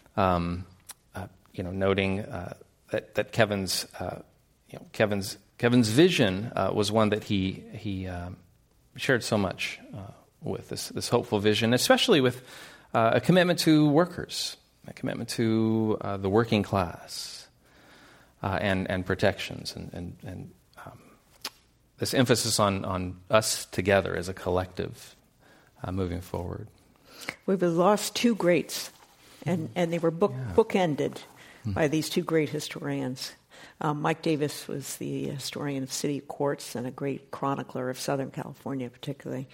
Um, uh, you know, noting uh, that that Kevin's, uh, you know, Kevin's Kevin's vision uh, was one that he he um, shared so much uh, with this this hopeful vision, especially with uh, a commitment to workers, a commitment to uh, the working class, uh, and and protections, and and, and um, this emphasis on on us together as a collective uh, moving forward. We've lost two greats. And and they were book, yeah. bookended mm. by these two great historians. Um, Mike Davis was the historian of city courts and a great chronicler of Southern California, particularly.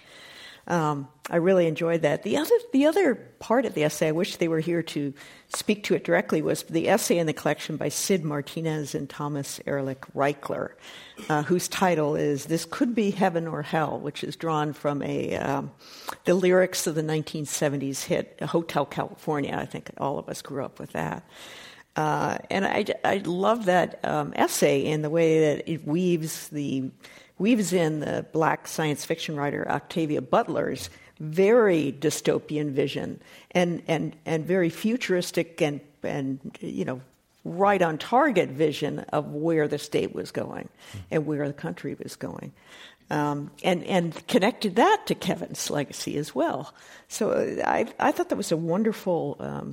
Um, I really enjoyed that. The other the other part of the essay, I wish they were here to speak to it directly, was the essay in the collection by Sid Martinez and Thomas Ehrlich Reichler, uh, whose title is "This Could Be Heaven or Hell," which is drawn from a um, the lyrics of the nineteen seventies hit Hotel California. I think all of us grew up with that. Uh, and I, I love that um, essay in the way that it weaves the weaves in the black science fiction writer Octavia Butler's very dystopian vision and and, and very futuristic and and you know right on target vision of where the state was going and where the country was going. Um, and, and connected that to Kevin's legacy as well. So I, I thought that was a wonderful, um,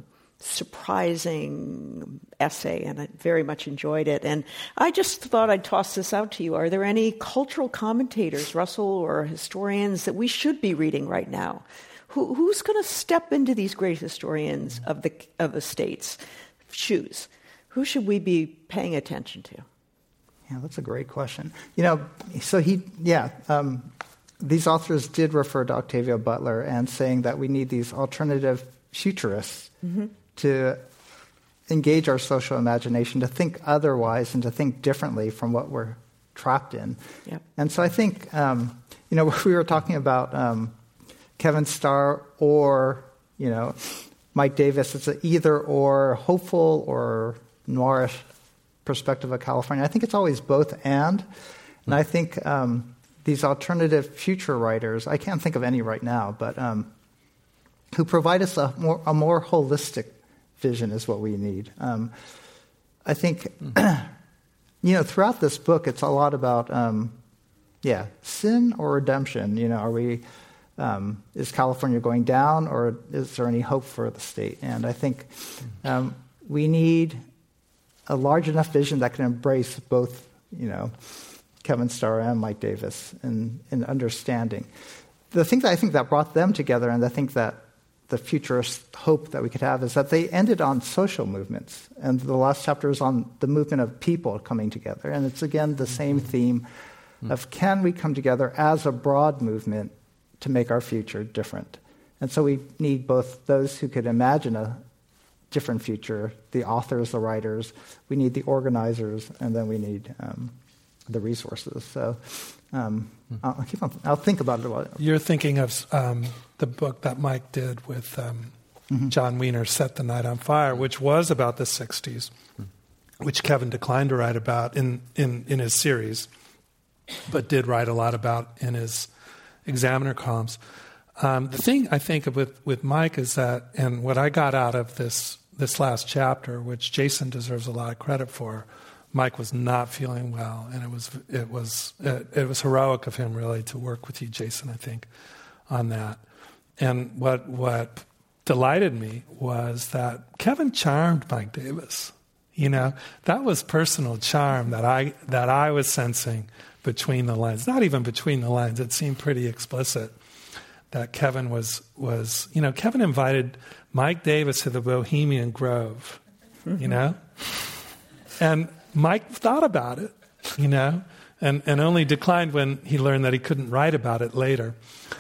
surprising essay, and I very much enjoyed it. And I just thought I'd toss this out to you. Are there any cultural commentators, Russell, or historians that we should be reading right now? Who, who's going to step into these great historians of the of the state's shoes? Who should we be paying attention to? Yeah, that's a great question. You know, so he, yeah, um, these authors did refer to Octavia Butler and saying that we need these alternative futurists mm-hmm. to engage our social imagination, to think otherwise and to think differently from what we're trapped in. Yep. And so I think, um, you know, we were talking about um, Kevin Starr or, you know, Mike Davis. It's an either or, hopeful or noirish perspective of California. I think it's always both and. And I think um, these alternative future writers, I can't think of any right now, but um, who provide us a more, a more holistic vision is what we need. Um, I think, you know, throughout this book, it's a lot about, um, yeah, sin or redemption. You know, are we, um, is California going down, or is there any hope for the state? And I think um, we need a large enough vision that can embrace both, you know, Kevin Starr and Mike Davis in, in understanding. The thing that I think that brought them together, and I think that the futurist hope that we could have, is that they ended on social movements. And the last chapter is on the movement of people coming together. And it's, again, the same theme of can we come together as a broad movement to make our future different. And so we need both those who could imagine a different future, the authors, the writers, we need the organizers, and then we need um, the resources. So um, I'll, keep on, I'll think about it a lot. You're thinking of um, the book that Mike did with um, mm-hmm. John Wiener, Set the Night on Fire, which was about the sixties, which Kevin declined to write about in, in, in his series, but did write a lot about in his Examiner columns. Um, the thing I think of with, with Mike is that, and what I got out of this this last chapter, which Jason deserves a lot of credit for, Mike was not feeling well, and it was it was it, it was heroic of him really to work with you, Jason, I think, on that. And what what delighted me was that Kevin charmed Mike Davis. You know, that was personal charm that I that I was sensing between the lines. Not even between the lines; it seemed pretty explicit that Kevin was was you know Kevin invited Mike Davis to the Bohemian Grove, mm-hmm. you know, and Mike thought about it, you know, and, and only declined when he learned that he couldn't write about it later.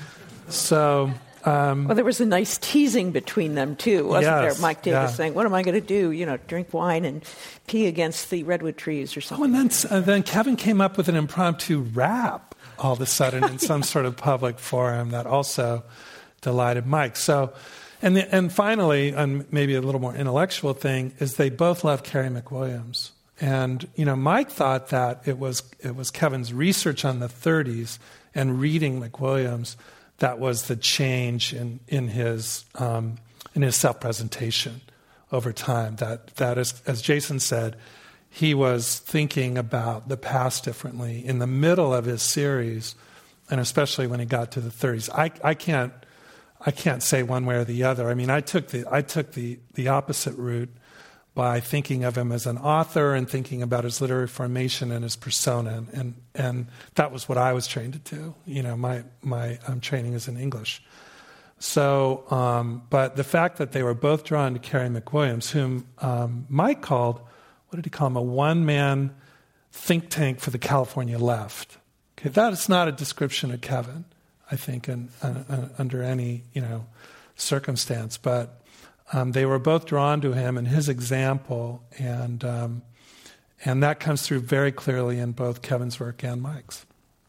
So, um, well, there was a nice teasing between them too, wasn't yes, there? Mike Davis yeah. saying, "What am I going to do? You know, drink wine and pee against the redwood trees or something." Oh, and then uh, then Kevin came up with an impromptu rap all of a sudden in some sort of public forum that also delighted Mike. So, and the, and finally, and maybe a little more intellectual thing, is they both love Carey McWilliams. And, you know, Mike thought that it was it was Kevin's research on the thirties and reading McWilliams that was the change in in his um, in his self-presentation over time. That that is, as Jason said, he was thinking about the past differently in the middle of his series, and especially when he got to the thirties. I I can't I can't say one way or the other. I mean, I took the I took the the opposite route by thinking of him as an author and thinking about his literary formation and his persona, and and that was what I was trained to do. You know, my my um, training is in English. So, um, but the fact that they were both drawn to Carey McWilliams, whom um, Mike called, what did he call him, a one-man think tank for the California left. Okay, that is not a description of Kevin, I think, in, uh, uh, under any you know circumstance, but. Um, they were both drawn to him and his example, and um, and that comes through very clearly in both Kevin's work and Mike's.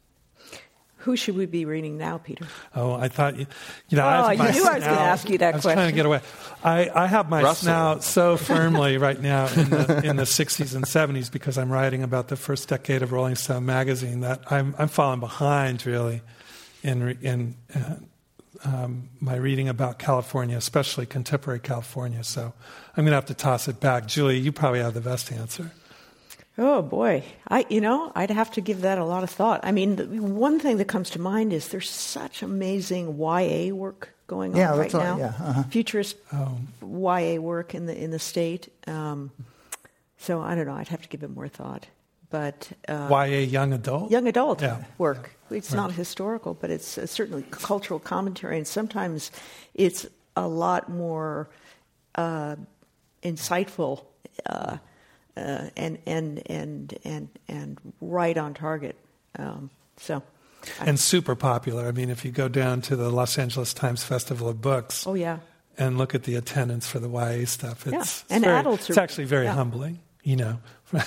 Who should we be reading now, Peter? Oh, I thought you, you know. Oh, I, you knew I was going to ask you that I was question. trying to get away. I, I have my Russell. snout so firmly right now in the in the sixties and seventies because I'm writing about the first decade of Rolling Stone magazine that I'm I'm falling behind really in in. Uh, Um, my reading about California, especially contemporary California. So I'm going to have to toss it back. Julie, you probably have the best answer. Oh, boy. I, you know, I'd have to give that a lot of thought. I mean, the one thing that comes to mind is there's such amazing Y A work going on yeah, right that's all, now. yeah, uh-huh. Futurist Oh. Y A work in the in the state. Um, so I don't know. I'd have to give it more thought. But uh, Y A young adult? young adult Yeah. work. It's Right. not historical, but it's uh, certainly cultural commentary, and sometimes it's a lot more uh, insightful uh, uh, and and and and and right on target. Um, so, And super popular. I mean, if you go down to the Los Angeles Times Festival of Books oh yeah, and look at the attendance for the Y A stuff, it's, Yeah. it's, And very, adults are- it's actually very yeah. humbling, you know,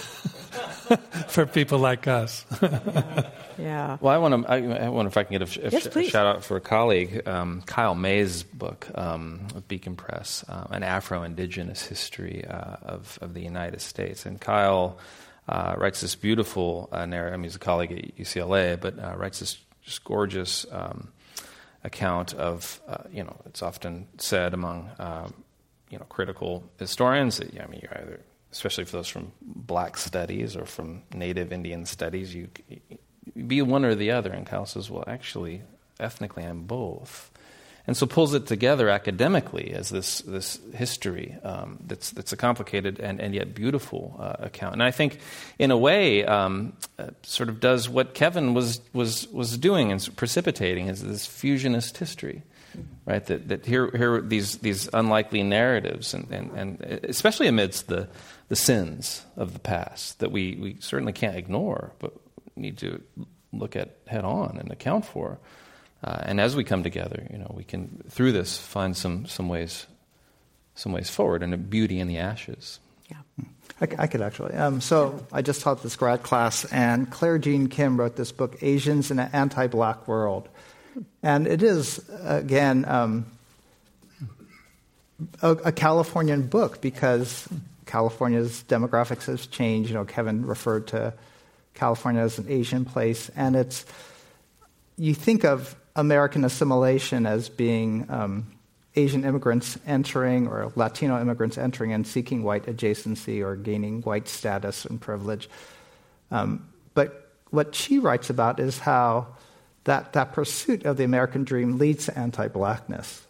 for people like us. yeah. Well, I want to. I, I wonder if I can get a, a, Yes, sh- a please. shout out for a colleague, um, Kyle May's book um, with Beacon Press, uh, an Afro-Indigenous history uh, of of the United States. And Kyle uh, writes this beautiful uh, narrative. I mean, he's a colleague at U C L A, but uh, writes this just gorgeous um, account of. Uh, you know, it's often said among um, you know critical historians that I mean, you're either, especially for those from Black studies or from Native Indian studies, you. you be one or the other. And Kyle says, well, actually, ethnically, I'm both. and so pulls it together academically as this this history um, that's that's a complicated and, and yet beautiful uh, account. And I think, in a way, um, uh, sort of does what Kevin was was was doing and precipitating is this fusionist history, right? That that here here are these these unlikely narratives, and, and, and especially amidst the the sins of the past that we we certainly can't ignore, but need to look at head on and account for. Uh, and as we come together, you know, we can, through this, find some some ways some ways forward and a beauty in the ashes. Yeah. I, I could actually. Um, so I just taught this grad class, and Claire Jean Kim wrote this book, Asians in an Anti-Black World. And it is, again, um, a, a Californian book because California's demographics has changed. You know, Kevin referred to California as an Asian place, and it's, you think of American assimilation as being um, Asian immigrants entering or Latino immigrants entering and seeking white adjacency or gaining white status and privilege. Um, but what she writes about is how that, that pursuit of the American dream leads to anti-blackness.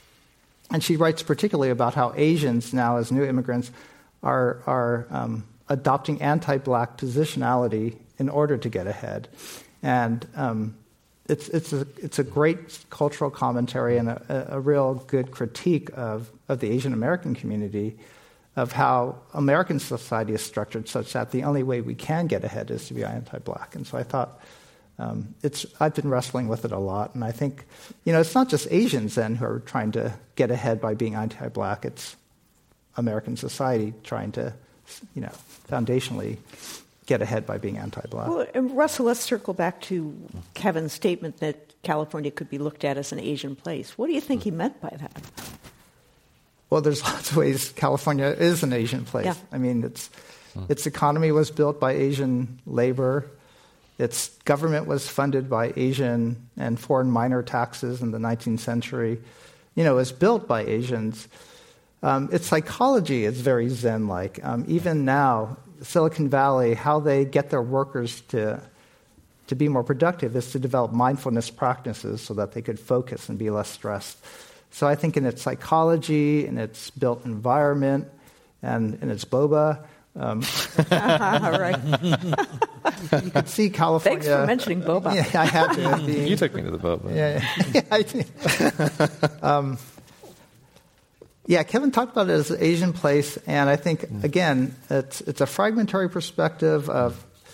And she writes particularly about how Asians now, as new immigrants, are, are um, adopting anti-black positionality in order to get ahead. And um, It's it's a it's a great cultural commentary and a, a real good critique of, of the Asian American community, of how American society is structured such that the only way we can get ahead is to be anti-black. And so I thought um, it's I've been wrestling with it a lot, and I think you know it's not just Asians then who are trying to get ahead by being anti-black. It's American society trying to you know foundationally get ahead by being anti-black. Well, and Russell, let's circle back to Kevin's statement that California could be looked at as an Asian place. What do you think he meant by that? Well, there's lots of ways California is an Asian place. Yeah. I mean, its its economy was built by Asian labor. Its government was funded by Asian and foreign minor taxes in the nineteenth century. You know, it was built by Asians. Um, its psychology is very Zen-like. Um, even now, Silicon Valley, how they get their workers to to be more productive is to develop mindfulness practices so that they could focus and be less stressed. So I think in its psychology, in its built environment, and in its boba, um, All right. you could see California. Thanks for mentioning boba. Yeah, I had to. Being, You took me to the boba. Yeah, yeah, I did. um, Yeah, Kevin talked about it as an Asian place, and I think, again, it's it's a fragmentary perspective of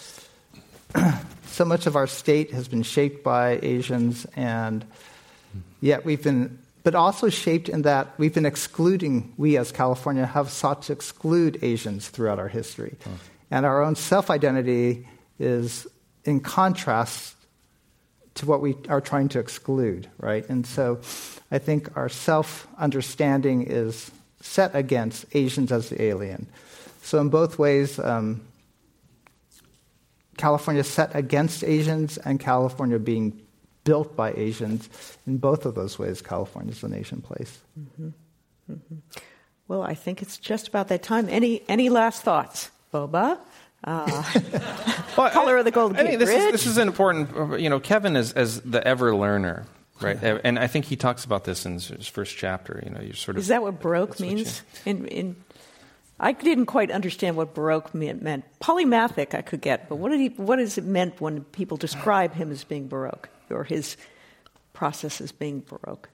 so much of our state has been shaped by Asians, and yet we've been, but also shaped in that we've been excluding, we as California have sought to exclude Asians throughout our history. Oh. And our own self-identity is in contrast to what we are trying to exclude, right? And so I think our self-understanding is set against Asians as the alien. So in both ways, um, California is set against Asians and California being built by Asians. In both of those ways, California is an Asian place. Mm-hmm. Mm-hmm. Well, I think it's just about that time. Any any last thoughts, Boba? Uh, well, color I, of the Golden I Gate think this Bridge. is, this is an important, you know, Kevin is as the ever learner, right? Yeah. And I think he talks about this in his first chapter. You know, you sort of. Is that what Baroque means? What you, in, in, I didn't quite understand what Baroque meant. Polymathic, I could get, but what did he? What is it meant when people describe him as being Baroque or his process as being Baroque?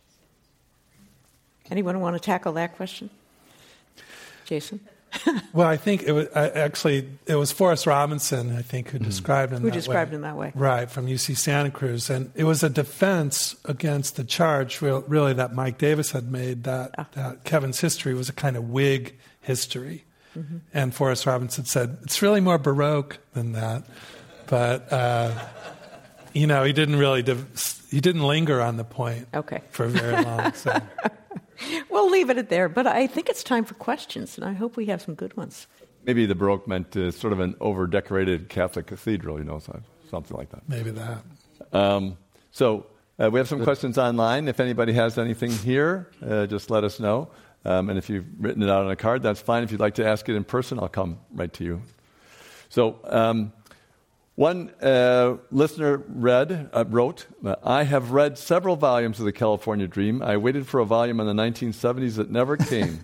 Anyone want to tackle that question, Jason? Well, I think it was I, actually it was Forrest Robinson, I think, who mm. described him who that described way. him that way, right, from U C Santa Cruz, and it was a defense against the charge, really, that Mike Davis had made that, ah. that Kevin's history was a kind of Whig history, mm-hmm. and Forrest Robinson said it's really more Baroque than that, but uh, you know he didn't really div- he didn't linger on the point okay. for very long. So. We'll leave it at there, but I think it's time for questions, and I hope we have some good ones. Maybe the Baroque meant uh, sort of an over-decorated Catholic cathedral, you know, something like that. Maybe that. Um, so uh, we have some questions online. If anybody has anything here, uh, just let us know. Um, and if you've written it out on a card, that's fine. If you'd like to ask it in person, I'll come right to you. So um, One uh, listener read, uh, wrote, I have read several volumes of The California Dream. I waited for a volume in the nineteen seventies that never came.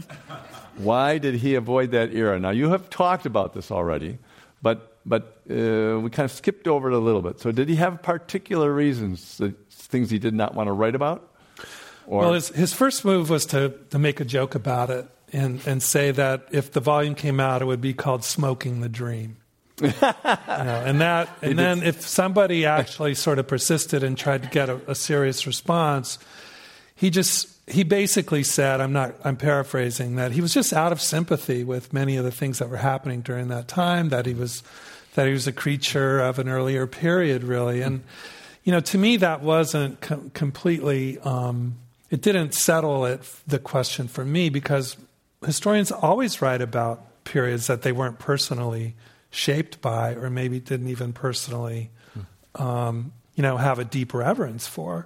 Why did he avoid that era? Now, you have talked about this already, but but uh, we kind of skipped over it a little bit. So did he have particular reasons, that, things he did not want to write about? Or? Well, his, his first move was to, to make a joke about it and, and say that if the volume came out, it would be called Smoking the Dream. you know, and that, and then if somebody actually sort of persisted and tried to get a, a serious response, he just he basically said, I'm not I'm paraphrasing, that he was just out of sympathy with many of the things that were happening during that time, that he was that he was a creature of an earlier period, really. And you know, to me, that wasn't com- completely. Um, it didn't settle it the question for me, because historians always write about periods that they weren't personally shaped by, or maybe didn't even personally, um, you know, have a deep reverence for.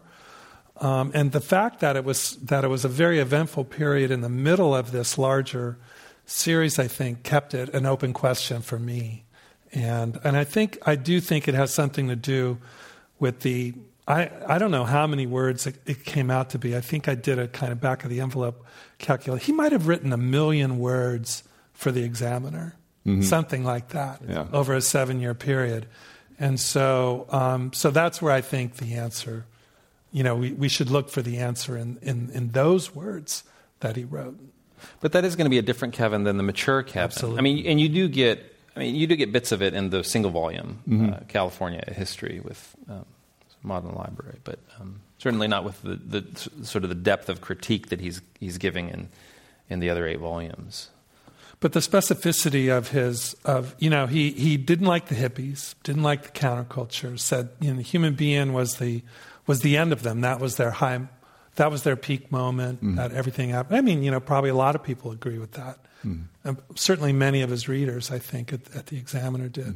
Um, and the fact that it was that it was a very eventful period in the middle of this larger series, I think, kept it an open question for me. And and I think I do think it has something to do with the I I don't know how many words it, it came out to be. I think I did a kind of back of the envelope calculation. He might have written a million words for the Examiner. Mm-hmm. Something like that, yeah. over a seven-year period. And so um, so that's where I think the answer, you know, we, we should look for the answer in, in, in those words that he wrote. But that is going to be a different Kevin than the mature Kevin. Absolutely. I mean, and you do get, I mean, you do get bits of it in the single volume, mm-hmm. uh, California History with um, Modern Library, but um, certainly not with the, the sort of the depth of critique that he's he's giving in in the other eight volumes. But the specificity of his, of you know, he, he didn't like the hippies, didn't like the counterculture. Said, you know, the human being was the was the end of them. That was their high, that was their peak moment. Mm. That everything happened. I mean, you know, probably a lot of people agree with that. Mm. And certainly, many of his readers, I think, at, at the Examiner did. Mm.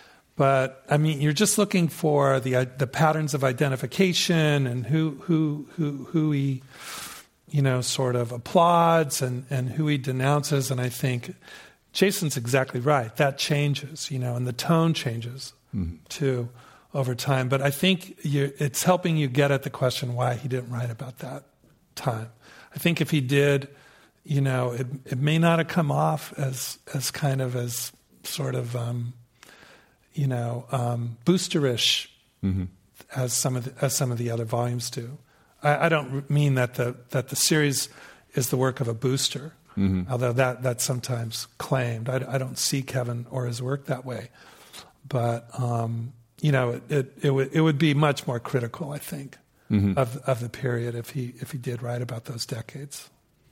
But I mean, you're just looking for the the patterns of identification and who who who who he. you know, sort of applauds and, and who he denounces. And I think Jason's exactly right. That changes, you know, and the tone changes mm-hmm. too over time. But I think you, it's helping you get at the question why he didn't write about that time. I think if he did, you know, it, it may not have come off as as kind of as sort of, um, you know, um, boosterish mm-hmm. as some of the, as some of the other volumes do. I don't mean that the that the series is the work of a booster, mm-hmm. although that that's sometimes claimed. I, I don't see Kevin or his work that way, but um, you know, it it, it, w- it would be much more critical, I think, mm-hmm. of of the period if he if he did write about those decades.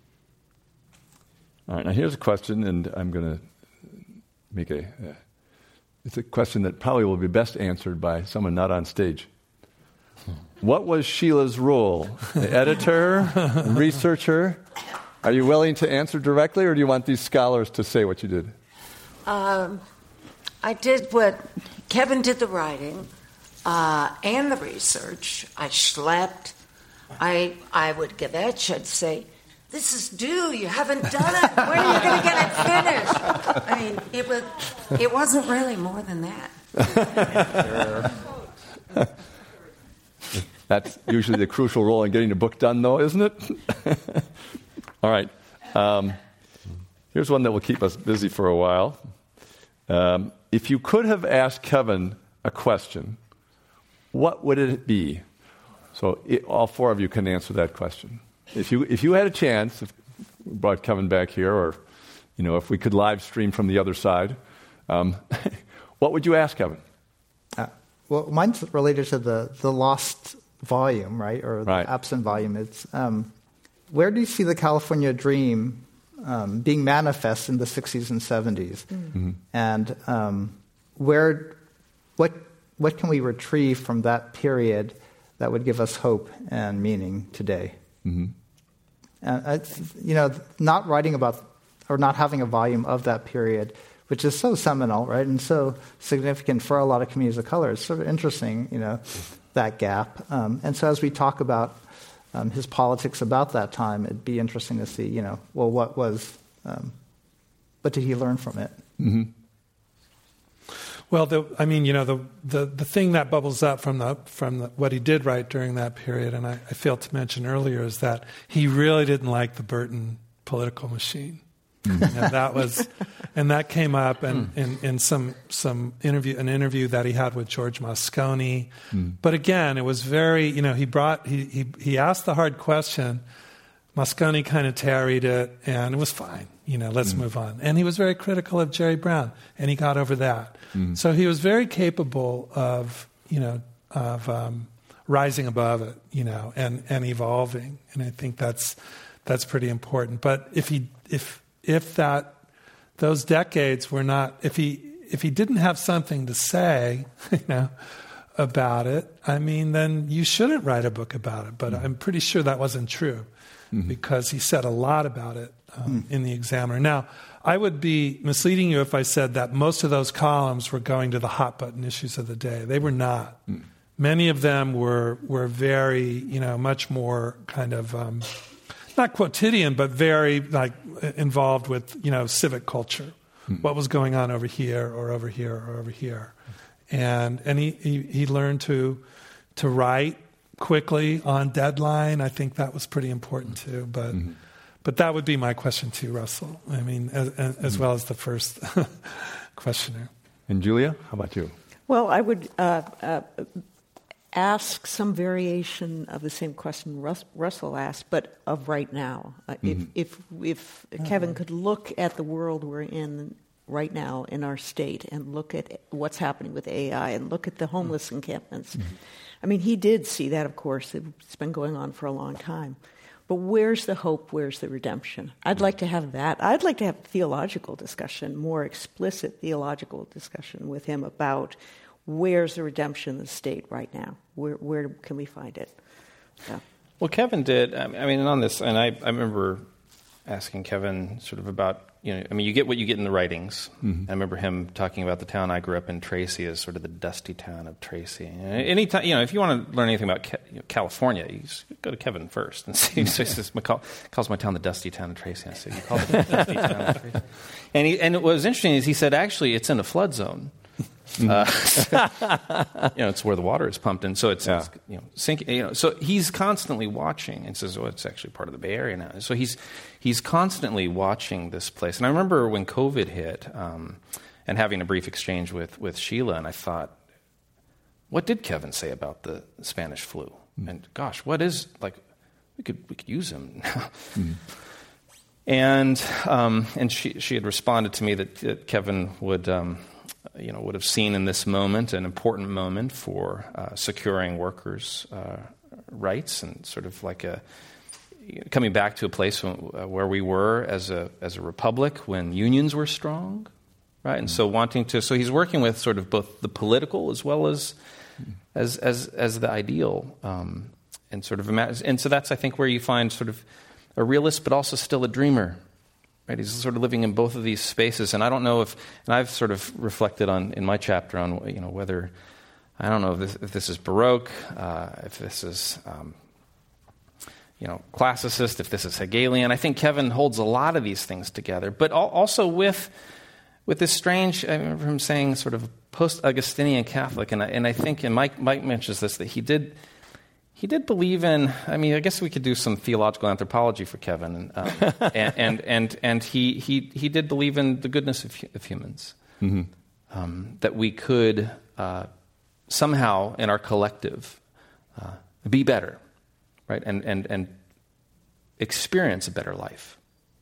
All right, now here's a question, and I'm going to make a. Uh, it's a question that probably will be best answered by someone not on stage. What was Sheila's role? The editor, researcher? Are you willing to answer directly, or do you want these scholars to say what you did? Um, I did what Kevin did, the writing uh, and the research. I schlepped. I I would give Etch. I'd say, "This is due. You haven't done it. When are you going to get it finished?" I mean, it was. It wasn't really more than that. That's usually the crucial role in getting a book done, though, isn't it? All right. Um, here's one that will keep us busy for a while. Um, if you could have asked Kevin a question, what would it be? So it, all four of you can answer that question. If you if you had a chance, if we brought Kevin back here, or you know, if we could live stream from the other side, um, what would you ask Kevin? Uh, well, mine's related to the the lost volume, right, or right. the absent volume. It's um, where do you see the California Dream um, being manifest in the sixties and seventies, mm-hmm. and um, where what what can we retrieve from that period that would give us hope and meaning today? Mm-hmm. And it's, you know, not writing about or not having a volume of that period, which is so seminal, right, and so significant for a lot of communities of color. It's sort of interesting, you know, that gap. Um, and so as we talk about um, his politics about that time, it'd be interesting to see, you know, well, what was, um, what did he learn from it? Mm-hmm. Well, the, I mean, you know, the, the, the thing that bubbles up from the from the, what he did write during that period, and I, I failed to mention earlier, is that he really didn't like the Burton political machine. Mm. You know, that was, and that came up in, mm. in, in some some interview, an interview that he had with George Moscone. Mm. But again, it was very, you know, he brought he he, he asked the hard question. Moscone kind of tarried it, and it was fine. You know, let's mm. move on. And he was very critical of Jerry Brown, and he got over that. Mm. So he was very capable of, you know, of um, rising above it, you know, and, and evolving. And I think that's that's pretty important. But if he if if that those decades were not, if he if he didn't have something to say, you know, about it, I mean, then you shouldn't write a book about it. But mm. I'm pretty sure that wasn't true. Mm-hmm. Because he said a lot about it um, mm. in the Examiner. Now, I would be misleading you if I said that most of those columns were going to the hot-button issues of the day. They were not. Mm. Many of them were were very, you know, much more kind of, um, not quotidian, but very, like, involved with, you know, civic culture. Mm. What was going on over here or over here or over here. And and he, he, he learned to to write quickly on deadline. I think that was pretty important too. But mm-hmm. but that would be my question to you, Russell. I mean, as, as mm-hmm. well as the first questioner. And Julia, how about you? Well, I would uh, uh, ask some variation of the same question Rus- Russell asked, but of right now. Uh, mm-hmm. If if if Kevin could look at the world we're in right now in our state and look at what's happening with A I and look at the homeless mm-hmm. encampments. Mm-hmm. I mean, he did see that, of course. It's been going on for a long time. But where's the hope? Where's the redemption? I'd like to have that. I'd like to have a theological discussion, more explicit theological discussion with him about where's the redemption of the state right now? Where where can we find it? So. Well, Kevin did. I mean, on this, and I, I remember asking Kevin sort of about, you know, I mean, you get what you get in the writings. Mm-hmm. I remember him talking about the town I grew up in, Tracy, as sort of the dusty town of Tracy. Anytime, you know, if you want to learn anything about Ca- you know, California, you just go to Kevin first and see. So he says, calls my town the dusty town of Tracy. I said, you call it the dusty town of Tracy. And, he, and what was interesting is he said, actually, it's in a flood zone. Mm-hmm. Uh, you know, it's where the water is pumped in, so it's, yeah. it's you know sinking. You know, so he's constantly watching and says, "Oh, it's actually part of the Bay Area now." So he's he's constantly watching this place. And I remember when COVID hit, um, and having a brief exchange with with Sheila, and I thought, what did Kevin say about the Spanish flu? Mm-hmm. And gosh, what is like we could we could use him now. Mm-hmm. And um, and she she had responded to me that, that Kevin would. Um, you know, would have seen in this moment an important moment for uh, securing workers' uh, rights and sort of like a coming back to a place when, uh, where we were as a as a republic when unions were strong, right? And mm-hmm. so wanting to, so he's working with sort of both the political as well as mm-hmm. as as as the ideal, um, and sort of and so that's I think where you find sort of a realist, but also still a dreamer. Right, he's sort of living in both of these spaces, and I don't know if, and I've sort of reflected on in my chapter on, you know, whether, I don't know if this, if this is Baroque, uh, if this is, um, you know, classicist, if this is Hegelian. I think Kevin holds a lot of these things together, but also with with this strange, I remember him saying sort of post-Augustinian Catholic, and I, and I think, and Mike, Mike mentions this, that he did, He did believe in, I mean, I guess we could do some theological anthropology for Kevin. Um, and and and, and he, he, he did believe in the goodness of, of humans. Mm-hmm. Um, that we could uh, somehow, in our collective, uh, be better, right? And, and, and experience a better life.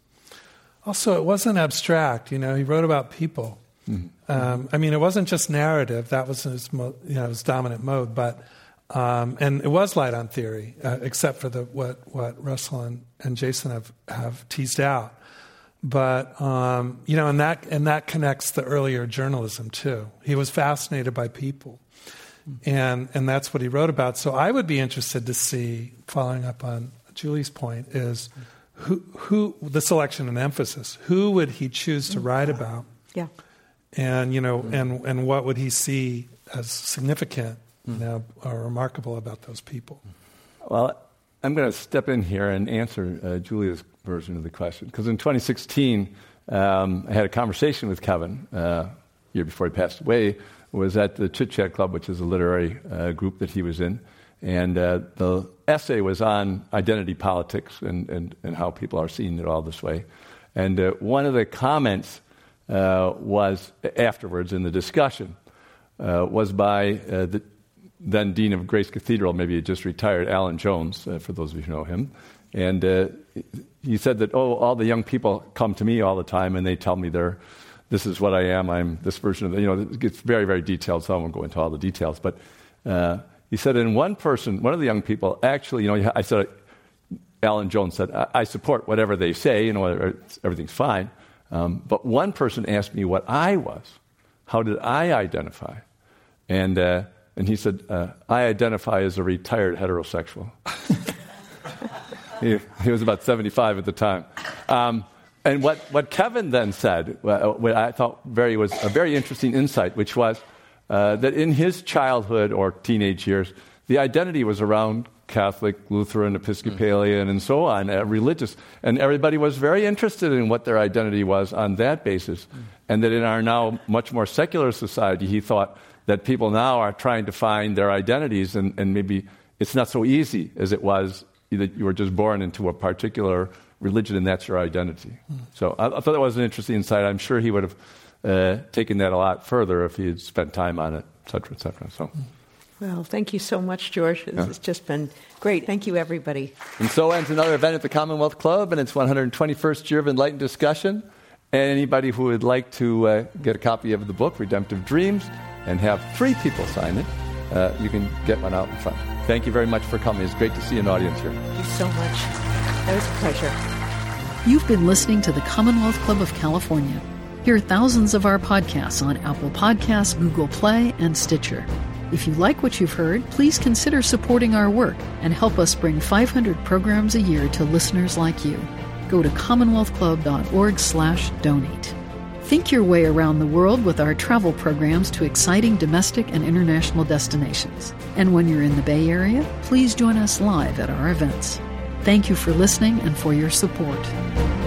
Also, it wasn't abstract. You know, he wrote about people. Mm-hmm. Um, I mean, it wasn't just narrative. That was his, mo- you know, his dominant mode, but... Um, and it was light on theory, uh, except for the what, what Russell and, and Jason have, have teased out. But um, you know, and that and that connects the earlier journalism too. He was fascinated by people, and and that's what he wrote about. So I would be interested to see, following up on Julie's point, is who who the selection and emphasis. Who would he choose to write about? Yeah, and you know, and and what would he see as significant? You know, are remarkable about those people. Well, I'm going to step in here and answer uh, Julia's version of the question. Because in twenty sixteen, um, I had a conversation with Kevin uh, year before he passed away, was at the Chit Chat Club, which is a literary uh, group that he was in. And uh, the essay was on identity politics and, and, and how people are seeing it all this way. And uh, one of the comments uh, was afterwards in the discussion uh, was by uh, the then Dean of Grace Cathedral, maybe he just retired, Alan Jones, uh, for those of you who know him. And uh, he said that, oh, all the young people come to me all the time and they tell me they're, this is what I am, I'm this version of, the, you know, it gets very, very detailed, so I won't go into all the details. But uh, he said, and one person, one of the young people, actually, you know, I said, Alan Jones said, I, I support whatever they say, you know, everything's fine. Um, but one person asked me what I was. How did I identify? And uh, and he said, uh, I identify as a retired heterosexual. he, he was about seventy-five at the time. Um, and what, what Kevin then said, uh, what I thought very was a very interesting insight, which was uh, that in his childhood or teenage years, the identity was around Catholic, Lutheran, Episcopalian, and so on, uh, religious. And everybody was very interested in what their identity was on that basis. And that in our now much more secular society, he thought that people now are trying to find their identities, and, and maybe it's not so easy as it was that you were just born into a particular religion and that's your identity. Mm. So I, I thought that was an interesting insight. I'm sure he would have uh, taken that a lot further if he had spent time on it, et cetera, et cetera. So. Well, thank you so much, George. This yeah. has just been great. Thank you, everybody. And so ends another event at the Commonwealth Club, and its one hundred twenty-first year of enlightened discussion. And anybody who would like to uh, get a copy of the book, Redemptive Dreams, and have three people sign it, uh, you can get one out in front. Thank you very much for coming. It's great to see an audience here. Thank you so much. That was a pleasure. You've been listening to the Commonwealth Club of California. Hear thousands of our podcasts on Apple Podcasts, Google Play, and Stitcher. If you like what you've heard, please consider supporting our work and help us bring five hundred programs a year to listeners like you. Go to commonwealth club dot org slash donate. Think your way around the world with our travel programs to exciting domestic and international destinations. And when you're in the Bay Area, please join us live at our events. Thank you for listening and for your support.